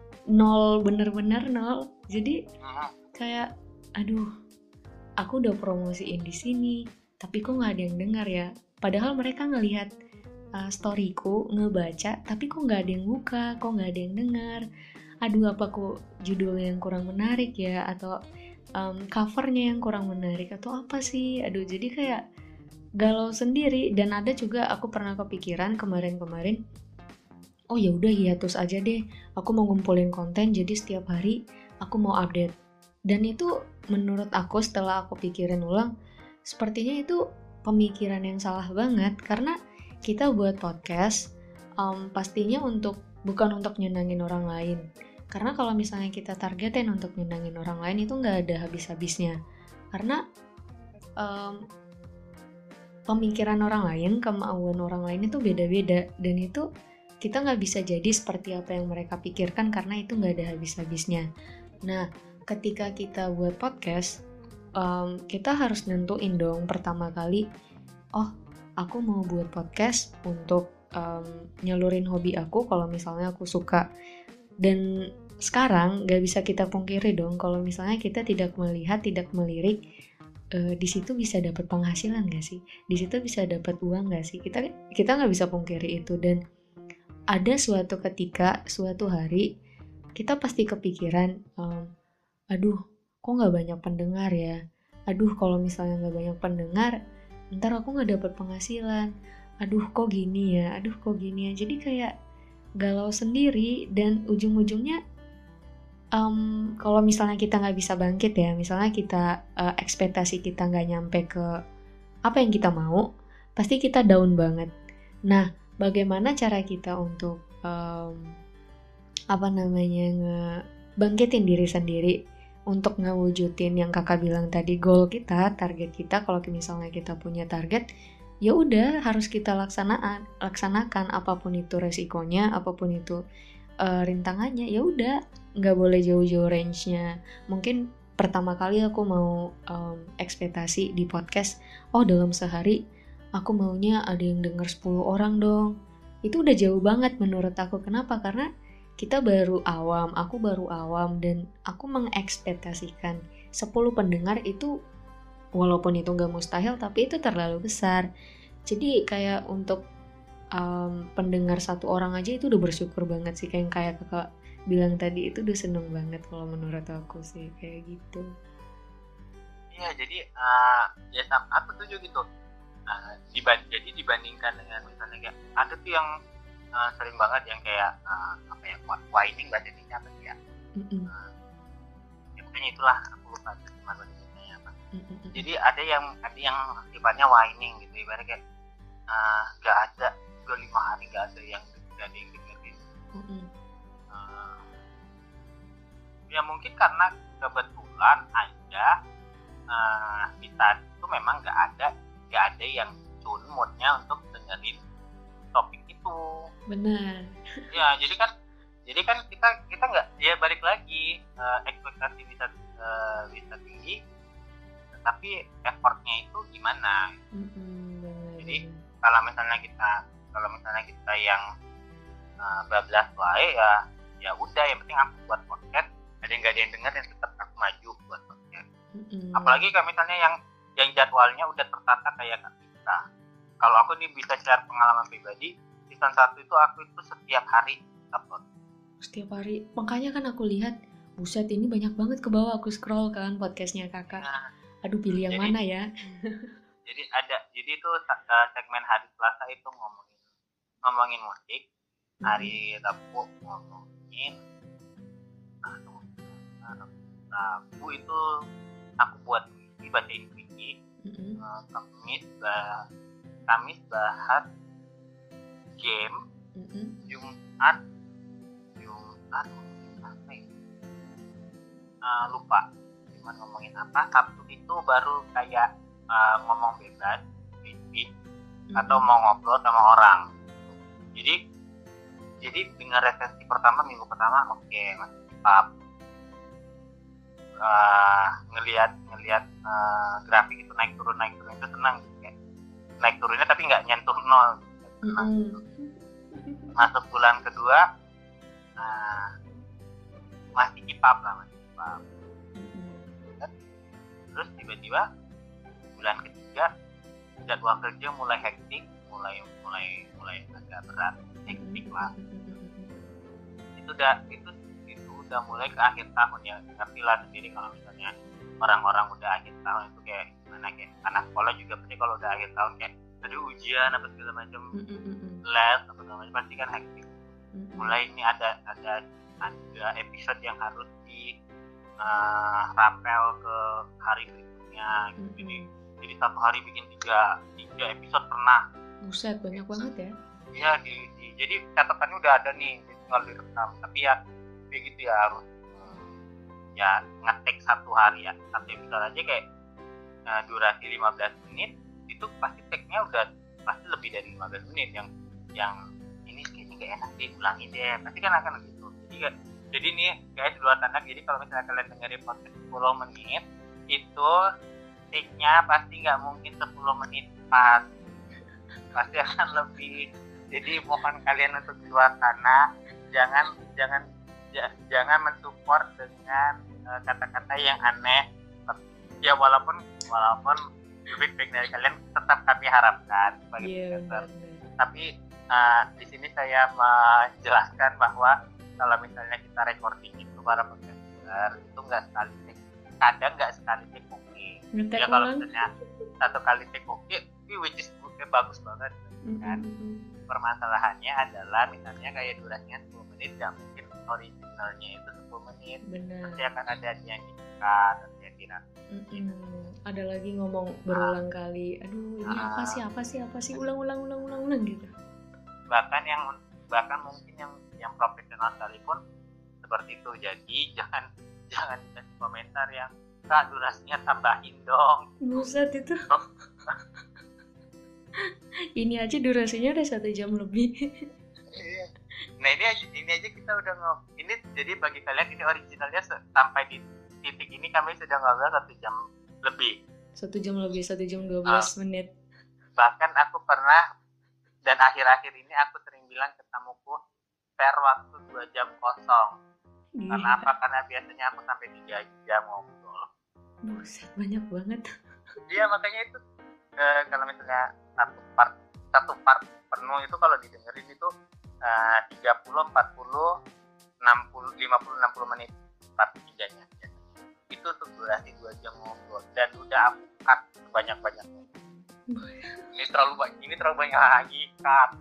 nol bener-bener nol. Jadi kayak aduh aku udah promosiin di sini tapi kok nggak ada yang dengar ya. Padahal mereka ngelihat uh, storyku, ngebaca, tapi kok nggak ada yang buka, kok nggak ada yang dengar. Aduh, apa kok judulnya yang kurang menarik ya, atau um, covernya yang kurang menarik, atau apa sih? Aduh, jadi kayak galau sendiri. Dan ada juga aku pernah kepikiran kemarin-kemarin, oh ya udah hiatus aja deh. Aku mau ngumpulin konten, jadi setiap hari aku mau update. Dan itu menurut aku setelah aku pikirin ulang, sepertinya itu pemikiran yang salah banget karena kita buat podcast um, pastinya untuk bukan untuk nyenangin orang lain. Karena kalau misalnya kita targetin untuk nyenangin orang lain itu nggak ada habis-habisnya. Karena um, pemikiran orang lain, kemauan orang lain itu beda-beda dan itu kita nggak bisa jadi seperti apa yang mereka pikirkan karena itu nggak ada habis-habisnya. Nah, ketika kita buat podcast, Um, kita harus nentuin dong pertama kali, oh aku mau buat podcast untuk um, nyalurin hobi aku kalau misalnya aku suka. Dan sekarang gak bisa kita pungkiri dong kalau misalnya kita tidak melihat, tidak melirik, uh, di situ bisa dapat penghasilan gak sih? Di situ bisa dapat uang gak sih? Kita kita nggak bisa pungkiri itu. Dan ada suatu ketika, suatu hari kita pasti kepikiran, um, aduh kok gak banyak pendengar ya, aduh kalau misalnya gak banyak pendengar ntar aku gak dapet penghasilan, aduh kok gini ya, aduh kok gini ya. Jadi kayak galau sendiri dan ujung-ujungnya um, kalau misalnya kita gak bisa bangkit ya, misalnya kita uh, ekspektasi kita gak nyampe ke apa yang kita mau, pasti kita down banget. Nah bagaimana cara kita untuk um, apa namanya ngebangkitin diri sendiri untuk ngewujudin yang kakak bilang tadi, goal kita, target kita. Kalau misalnya kita punya target, ya udah harus kita laksanakan, laksanakan apapun itu resikonya, apapun itu uh, rintangannya. Ya udah, nggak boleh jauh-jauh range-nya. Mungkin pertama kali aku mau um, ekspektasi di podcast, oh dalam sehari aku maunya ada yang denger sepuluh orang dong. Itu udah jauh banget menurut aku. Kenapa? Karena kita baru awam, aku baru awam, dan aku mengekspektasikan sepuluh pendengar itu, walaupun itu gak mustahil, tapi itu terlalu besar. Jadi kayak untuk um, pendengar satu orang aja itu udah bersyukur banget sih. Kayak kayak kakak bilang tadi, itu udah seneng banget kalau menurut aku sih, kayak gitu. Iya, jadi uh, ya sama aku setuju gitu. Uh, diband- jadi dibandingkan dengan misalnya kayak ada tuh yang Uh, sering banget yang kayak uh, apa ya, whining bahasa Indonesia apa sih ya? Mm-hmm. Uh, ya pokoknya itulah, aku lupa cuma bahasa Indonesia apa. Mm-hmm. Jadi ada yang ada yang sifatnya whining gitu, ibaratnya kayak uh, gak ada, udah lima hari gak ada yang gak ada yang denger Mm-mm. Uh, ya mungkin karena kebetulan aja uh, kita itu memang nggak ada nggak ada yang tune moodnya untuk dengerin topik itu. Benar. Ya jadi kan jadi kan kita kita nggak ya balik lagi uh, ekspektasi bisa uh, bisa tinggi, tapi effortnya itu gimana? Mm-mm, benar. Jadi kalau misalnya kita kalau misalnya kita yang uh, bablas wae ya ya udah, yang penting aku buat podcast, ada nggak ada yang dengar dan tetap aku maju buat podcast. Mm-mm. Apalagi kalau misalnya yang yang jadwalnya udah tertata kayak kita. Kalau aku nih bisa share pengalaman pribadi, season satu itu aku itu setiap hari upload. Setiap hari, makanya kan aku lihat, buset ini banyak banget ke bawah, aku scroll kan podcastnya kakak. Nah, aduh pilih yang jadi, mana ya? Jadi ada, jadi itu uh, segmen hari Selasa itu ngomongin ngomongin musik, hari Rabu ngomongin nah, Rabu itu aku buat puisi, baca puisi. Mm-hmm. uh, Kamis bah Kamis bahas game. Mm-hmm. Jumat Jumat apa ya? Uh, lupa cuman ngomongin apa. Sabtu itu baru kayak uh, ngomong bebas, speech, mm-hmm. atau mau ngobrol sama orang. Jadi jadi dengan resensi pertama, minggu pertama oke okay, masih tetap uh, ngelihat ngelihat uh, grafik itu naik turun naik turun itu senang gitu, kayak naik turunnya tapi nggak nyentuh nol gitu. Mm-hmm. Masuk bulan kedua uh, masih keep up lah masih keep up. Mm-hmm. Terus tiba-tiba bulan ketiga jadwal kerja mulai hektik, mulai mulai mulai agak berat, hektik lah. Itu udah itu itu udah mulai ke akhir tahun ya. Ngerti lah sendiri kalau misalnya orang-orang udah akhir tahun itu kayak gimana, kayak anak sekolah juga pasti kalau udah akhir tahun kayak ada ujian apa segala macam, les apa segala macam pasti kan hektik. Mulai ini ada ada ada episode yang harus di uh, rapel ke hari berikutnya gitu. Jadi jadi satu hari bikin tiga tiga episode pernah. Buset, banyak banget ya. Iya, di, di, jadi catatannya udah ada nih, tinggal direkam. Tapi ya kayak gitu ya harus hmm, ya ngetek satu hari ya. Satu episode aja kayak uh, durasi lima belas menit, itu pasti tag-nya udah pasti lebih dari lima belas menit. Yang yang ini kayaknya gak enak deh, ulangi deh. Pasti kan akan gitu. Jadi kan, jadi nih guys di luar sana, jadi kalau misalnya kalian dengerin podcast sepuluh menit, itu take-nya pasti nggak mungkin sepuluh menit pas, pasti akan lebih. Jadi mohon kalian untuk di luar sana jangan jangan j- jangan mensupport dengan uh, kata-kata yang aneh. Ya walaupun walaupun feedback dari kalian tetap kami harapkan sebagai yeah, podcaster. Tapi uh, di sini saya menjelaskan bahwa kalau misalnya kita recording itu para podcaster itu nggak sekali take, kadang nggak sekali take oke. Okay. Ya kalau misalnya satu kali take oke, okay, which is okay, bagus banget kan. Mm-hmm. Permasalahannya adalah misalnya kayak durasinya sepuluh menit, nggak mungkin originalnya itu sepuluh menit. Benar. Pasti akan ada yang dikat, ada yang tidak. Mm-hmm. Ada lagi ngomong berulang ah. kali, aduh ini ah. apa sih apa sih apa sih ulang-ulang ulang-ulang ulang gitu. Bahkan yang bahkan mungkin yang yang profesional sekalipun seperti itu. Jadi jangan jangan dikasih komentar yang kak durasinya tambahin dong. Buset itu. Ini aja durasinya udah satu jam lebih. Nah ini aja ini aja kita udah ngomong. Ini jadi bagi kalian ini originalnya sampai di titik ini kami sudah ngobrol satu jam lebih. Satu jam lebih, satu jam dua belas uh, menit. Bahkan aku pernah dan akhir-akhir ini aku sering bilang ke tamuku, spare waktu dua jam kosong. Gila. Karena apa? Karena biasanya aku sampai tiga jam ngobrol. Buset, banyak banget. Iya makanya itu uh, kalau misalnya satu part satu part penuh itu kalau didengerin itu uh, tiga puluh, empat puluh, enam puluh, lima puluh, enam puluh menit part tiganya. Itu untuk durasi dua jam ngobrol dan udah aku cut sebanyak-banyaknya. Ini terlalu banyak, ini terlalu banyak lagi cut.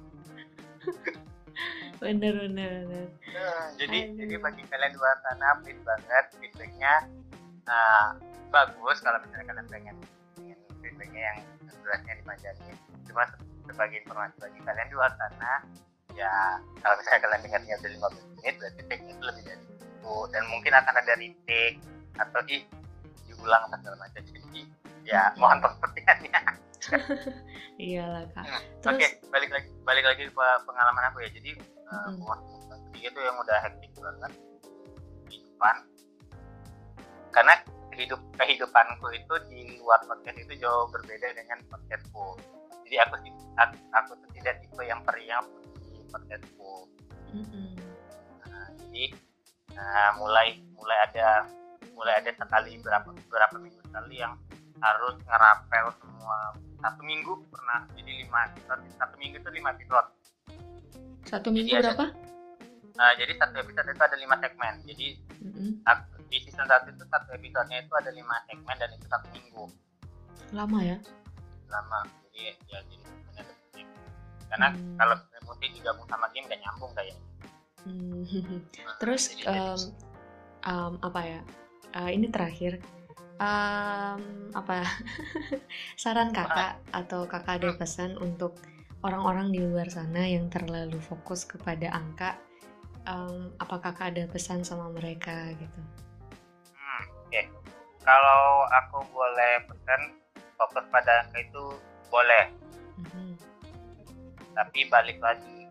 Bener bener bener. Uh, jadi Aduh. jadi bagi kalian di luar sana please banget feedbacknya uh, bagus kalau misalnya kalian pengen pengen feedbacknya yang durasinya dipanjangin. Cuma sebagai informasi bagi kalian di luar sana ya kalau misalnya kalian dengarnya udah lima belas menit berarti take-nya itu lebih dari itu, dan mungkin akan ada retake atau di diulang segala macam. Jadi ya mohon pengertiannya. Iyalah kak. Hmm, Terus Oke, balik lagi balik lagi ke pengalaman aku ya. Jadi uh, Mm-mm. wah, ketiga itu yang udah hektik banget kehidupan. Karena hidup kehidupanku itu di luar podcast itu jauh berbeda dengan podcastku. Jadi aku aku, aku tuh tidak tipe yang periang di podcastku. Mm-mm. Nah, jadi uh, mulai mulai ada mulai ada sekali berapa berapa minggu sekali yang harus ngerapel semua. Satu minggu pernah jadi lima episode. Satu minggu itu lima episode. Satu minggu Jadi ada- berapa? Uh, jadi satu episode itu ada lima segmen. Jadi Mm-mm. ak- di season satu itu satu episodenya itu ada lima segmen dan itu satu minggu. Lama ya? Lama. Jadi ya jadi sebenarnya ada musik. Karena Hmm. kalau musik digabung sama game gak nyambung kayaknya. Hmm. Nah, Terus jadi- jadi- em, em, apa ya? Eh, ini terakhir. Em, apa? Saran kakak atau kakak ada pesan untuk orang-orang di luar sana yang terlalu fokus kepada angka? Em, apa kakak ada pesan sama mereka gitu? Hmm, oke. Kalau aku boleh pesan, fokus pada angka itu boleh, Mhm. tapi balik lagi,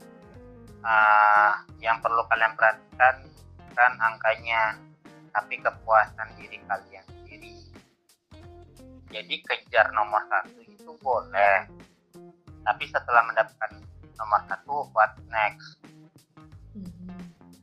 ah, yang perlu kalian perhatikan kan angkanya, tapi kepuasan diri kalian sendiri. Jadi kejar nomor satu itu boleh, tapi setelah mendapatkan nomor satu, what next? Mhm.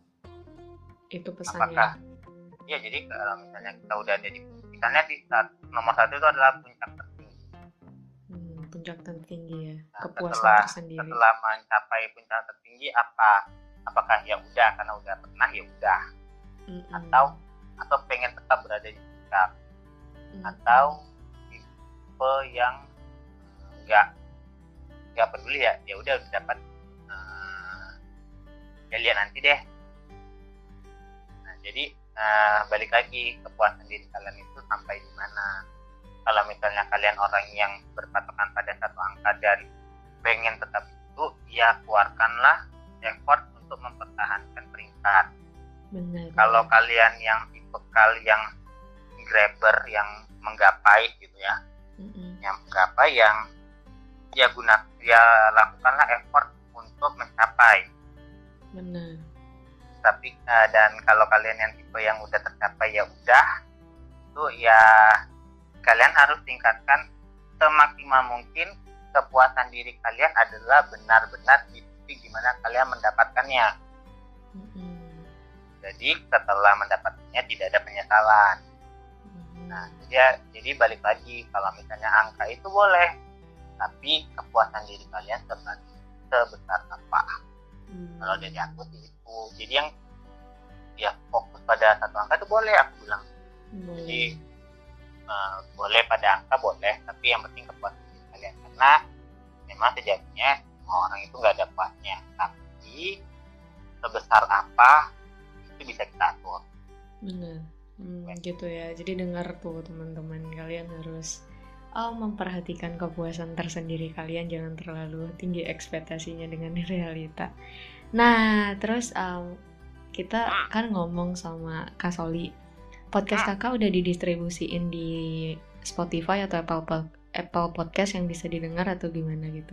Itu pesannya. Apakah ya jadi kalau misalnya kita udah ada di misalnya di saat nomor satu itu adalah puncak tertinggi. Hmm, puncak tertinggi ya, Nah, kepuasan setelah tersendiri. setelah mencapai puncak tertinggi apa? Apakah ya udah karena udah pernah ya udah, Mm-mm. atau atau pengen tetap berada di puncak, Mm-mm. atau tipe yang nggak nggak peduli ya ya udah udah dapat, uh, ya lihat nanti deh. Nah jadi uh, balik lagi kepuasan diri kalian itu sampai di mana. Kalau misalnya kalian orang yang berpatokan pada satu angka dan pengen tetap itu, ya keluarkanlah effort untuk mempertahankan peringkat. Benar. Kalau kalian yang tipe kalian grabber yang menggapai gitu ya, Mm-mm. yang menggapai yang ya guna ya lakukanlah effort untuk mencapai. Benar. Tapi uh, dan kalau kalian yang tipe yang udah tercapai ya udah, itu ya kalian harus tingkatkan semaksimal mungkin. Kepuasan diri kalian adalah benar-benar di titik gimana kalian mendapatkannya. Mm-mm. Jadi setelah mendapatkannya tidak ada penyesalan. Mm-mm. Nah, jadi, jadi balik lagi, kalau misalnya angka itu boleh, tapi kepuasan diri kalian sebesar, sebesar apa? Mm. Kalau dari aku sih itu. Jadi yang ya fokus pada satu angka itu boleh, aku bilang. Boleh. Jadi uh, boleh pada angka boleh, tapi yang penting kepuasan diri kalian. Karena memang sejatinya semua orang itu nggak ada puasnya, tapi sebesar apa itu bisa kita atur. Benar. Hmm, gitu ya. Jadi dengar tuh teman-teman, kalian harus oh, memperhatikan kepuasan tersendiri kalian, jangan terlalu tinggi ekspektasinya dengan realita. Nah, terus um, kita kan ngomong sama Kak Soli, podcast kakak udah didistribusiin di Spotify atau Apple Pod- Apple Podcast yang bisa didengar atau gimana gitu?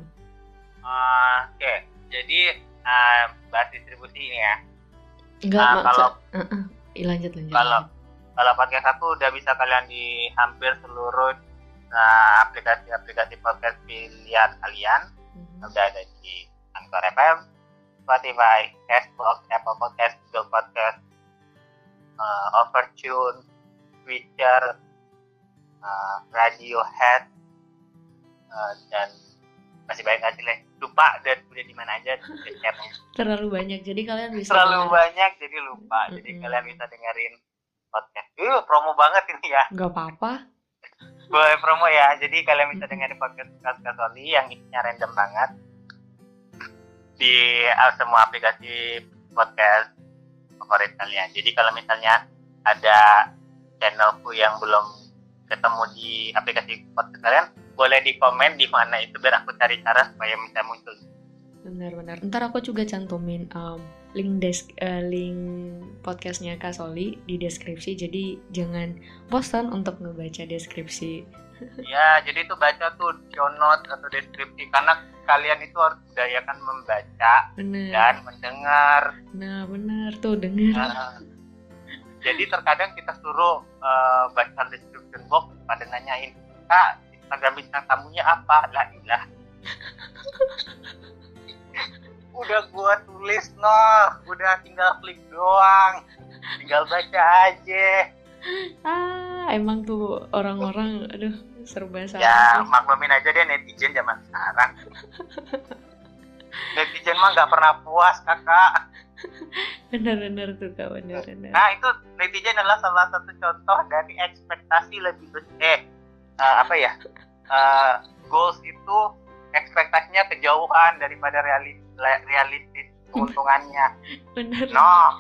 Uh, Oke, okay. Jadi uh, bahas distribusi ini ya. Enggak, Uh, maksud kalau uh-uh. Ih, lanjut lanjut. kalau lanjut. kalau podcast aku udah bisa kalian di hampir seluruh uh, aplikasi-aplikasi podcast pilihan kalian. Mhm. Udah ada di Anchor F M, Spotify, Castbox, Apple Podcast, Google Podcast, uh, Overtune, Twitter, uh, Radiohead, uh, dan masih banyak lagi lah. Lupa dan udah di mana aja share-nya. Terlalu banyak, jadi kalian bisa Terlalu denger. banyak jadi lupa. Jadi Mm-mm. kalian bisa dengerin podcast. Uh, promo banget ini ya. Nggak apa-apa. Boleh promo ya. Jadi kalian bisa dengerin podcast Kak Soli yang isinya random banget di uh, semua aplikasi podcast favorit kalian. Jadi kalau misalnya ada channelku yang belum ketemu di aplikasi podcast kalian, boleh di komen di mana itu biar aku cari cara supaya bisa muncul. Benar-benar. Ntar aku juga cantumin um, link desk, uh, link podcastnya Kak Soli di deskripsi. Jadi jangan bosan untuk ngebaca deskripsi. Ya, jadi itu baca tuh show notes atau deskripsi karena kalian itu harus budayakan membaca Bener. dan mendengar. Nah, benar tuh dengar. Nah, jadi terkadang kita suruh uh, baca description box pada nanyain, Kak, Instagram bintang tamunya apa? Lah ilah. Udah gua tulis noh, udah tinggal klik doang, tinggal baca aja. Ah, emang tuh orang-orang, aduh, serba salah. Ya, sih. maklumin aja deh netizen zaman sekarang. Netizen mah nggak pernah puas, kakak. Bener-bener tuh Kak, bener-bener. Nah, itu netizen adalah salah satu contoh dari ekspektasi lebih besar. Eh, uh, apa ya? Uh, goals itu ekspektasinya kejauhan daripada realis realistis keuntungannya. Bener. No.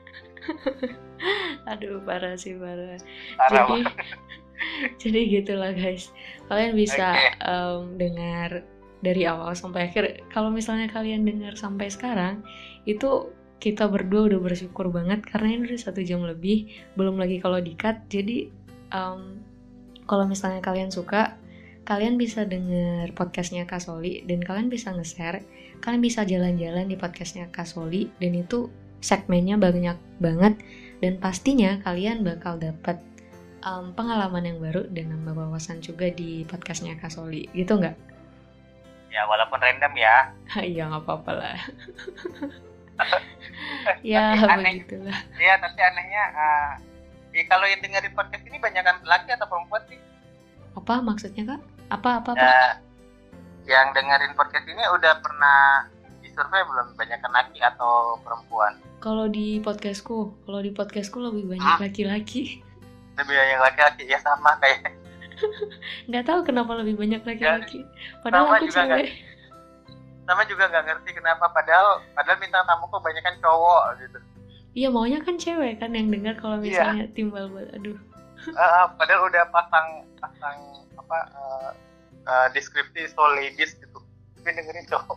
Aduh, parah sih, parah. Parah Jadi, jadi gitulah guys. Kalian bisa okay. um, dengar dari awal sampai akhir. Kalau misalnya kalian dengar sampai sekarang, itu kita berdua udah bersyukur banget karena ini udah satu jam lebih. Belum lagi kalau di-cut. Jadi, um, kalau misalnya kalian suka, kalian bisa denger podcastnya Kak Soli dan kalian bisa nge-share, kalian bisa jalan-jalan di podcastnya Kak Soli dan itu segmennya banyak banget dan pastinya kalian bakal dapat um, pengalaman yang baru dan nambah wawasan juga di podcastnya Kak Soli, gitu nggak? Ya walaupun random ya. Iya nggak apa-apa lah. Ya begitulah. Iya tapi anehnya, uh, ya, kalau yang dengerin podcast ini banyakan laki atau perempuan sih? Apa maksudnya Kak? Apa apa apa? Uh, yang dengerin podcast ini udah pernah disurvei belum banyakan laki atau perempuan? Kalau di podcastku, kalau di podcastku lebih banyak hmm? laki-laki. Lebih banyak laki-laki ya sama kayak. Nggak tahu kenapa lebih banyak laki-laki. Padahal sama aku juga cewek. Gak, sama juga nggak ngerti kenapa. Padahal padahal bintang tamu kok banyak kan cowok gitu. Iya maunya kan cewek kan yang dengar kalau misalnya yeah. timbal buat aduh. Uh, padahal udah pasang pasang apa uh, uh, deskripsi so ladies gitu. Tapi dengerin cowok.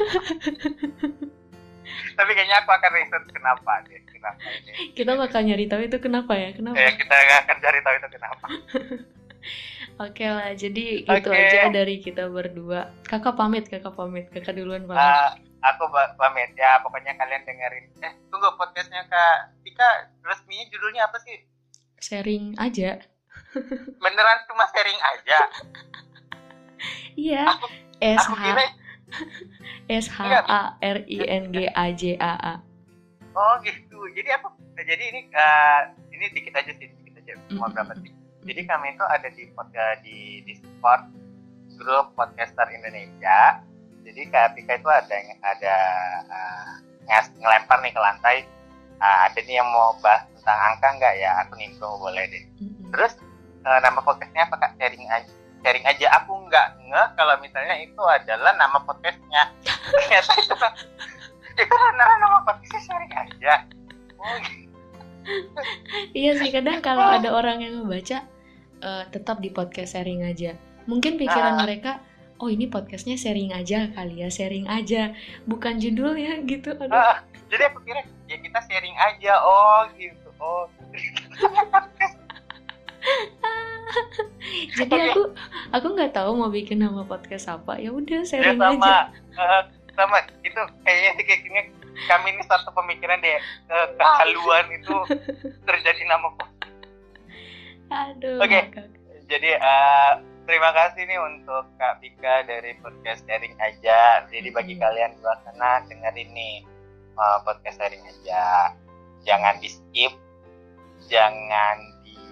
Tapi kayaknya aku akan research kenapa deh, kenapa ini. Kita bakal nyari tahu itu kenapa ya, kenapa? Ya kita akan cari tahu itu kenapa. Oke lah, jadi gitu okay. aja dari kita berdua. Kakak pamit, kakak pamit, kakak duluan pamit. Uh, aku pamit ya, pokoknya kalian dengerin. Eh, tunggu podcastnya Kak Tika, resminya judulnya apa sih? Sharing aja. Beneran cuma sharing aja? Iya. Aku, S H aku kira S H A R I N G A J A A. Oh gitu. Jadi aku jadi ini uh, ini dikit aja sih, dikit aja. Mau berapa sih? Jadi kami itu ada di podcast di Discord grup podcaster Indonesia. Jadi Kak Tika itu ada yang ada uh, ngas ngelempar nih ke lantai. Uh, ada nih yang mau bahas tentang angka nggak ya? Aku nimbrung boleh deh. Mm-hmm. Terus uh, nama podcastnya apa Kak? Sharing aja. Sharing aja. Aku nggak ngeh kalau misalnya itu adalah nama podcastnya. Ternyata itu itu nama nama podcastnya sharing aja. Oh, gitu. Iya sih kadang kalau ada orang yang membaca uh, tetap di podcast sharing aja. Mungkin pikiran nah. mereka, oh ini podcastnya sharing aja kali ya, sharing aja, bukan judulnya gitu. Aduh. Uh, jadi aku kira ya kita sharing aja, oh gitu, oh. Jadi aku aku nggak tahu mau bikin nama podcast apa, ya udah sharing ya, sama, aja. Uh, sama itu kayaknya sih kayaknya kami ini satu pemikiran deh uh, kehaluan itu terjadi nama podcast. Aduh. Oke, okay. Jadi uh, terima kasih nih untuk Kak Pika dari podcast sharing aja. Jadi bagi hmm. kalian di luar sana dengerin nih uh, podcast sharing aja. Jangan di skip, jangan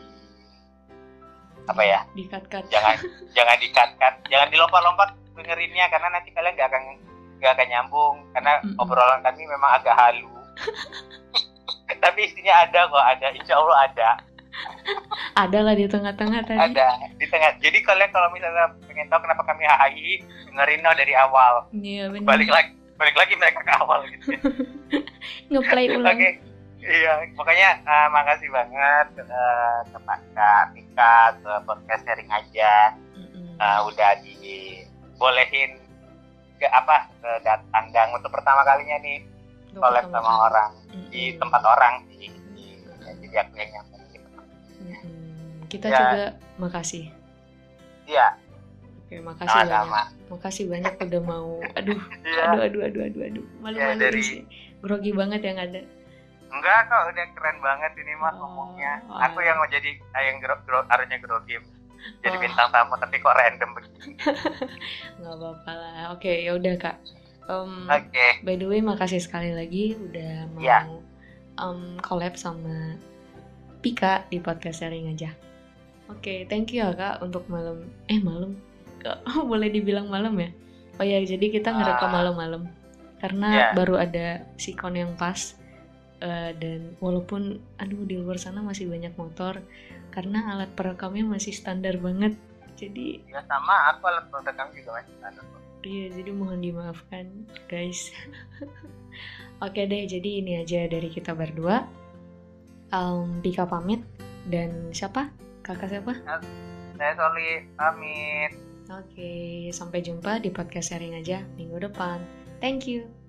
apa ya? Dikat-kat. Jangan jangan dikat-kat, jangan dilompat-lompat dengerinnya karena nanti kalian nggak akan nggak akan nyambung karena mm-hmm. obrolan kami memang agak halu. Tapi isinya ada kok, ada, insya Allah ada. Ada lah di tengah-tengah tadi. Ada di tengah. Jadi kalian kalau misalnya pengen tahu kenapa kami hahi, dengerin dari awal. Iya benar. Balik lagi, balik lagi mereka ke awal gitu. Ngeplay ulang. Oke. Okay. Iya, makanya uh, makasih banget uh, ke Kak Tika, ke podcast sharing aja, mm-hmm. uh, udah dibolehin ke apa ke dat- tandang untuk pertama kalinya nih collab sama kali. orang Mm-mm. di tempat orang sih. Di- Jadi aku yang nyamperin gitu. Mm-mm. Kita Ya. juga makasih. Iya, Oke, makasih banyak. sama-sama. Makasih banyak udah mau. Aduh, Iya. aduh, aduh, aduh, aduh, aduh. Malu-maluin Ya, dari- sih. Grogi banget yang ada. Enggak kok, udah keren banget ini mah Oh, ngomongnya. oh. Aku yang mau jadi ah, yang gro, gro, harusnya grogi. Jadi Oh. bintang tamu tapi kok random begini. Nggak apa-apa lah. Oke, ya udah Kak. Em, Oke, By the way, makasih sekali lagi udah mau Iya. em, collab sama Pika di podcast sharing aja. Oke, thank you ya Kak untuk malam. Eh malam, Kak, boleh dibilang malam ya? Oh ya, jadi kita ngerekam Ah. malam-malam karena Iya. baru ada sikon yang pas. Eh, dan walaupun aduh di luar sana masih banyak motor karena alat perekamnya masih standar banget. Jadi ya sama aku alat rekam juga masih standar kok. iya, jadi mohon dimaafkan guys. Oke deh, jadi ini aja dari kita berdua. Um, Pika pamit dan siapa? Kakak siapa? Saya Soli pamit. Oke, sampai jumpa di podcast sharing aja minggu depan. Thank you.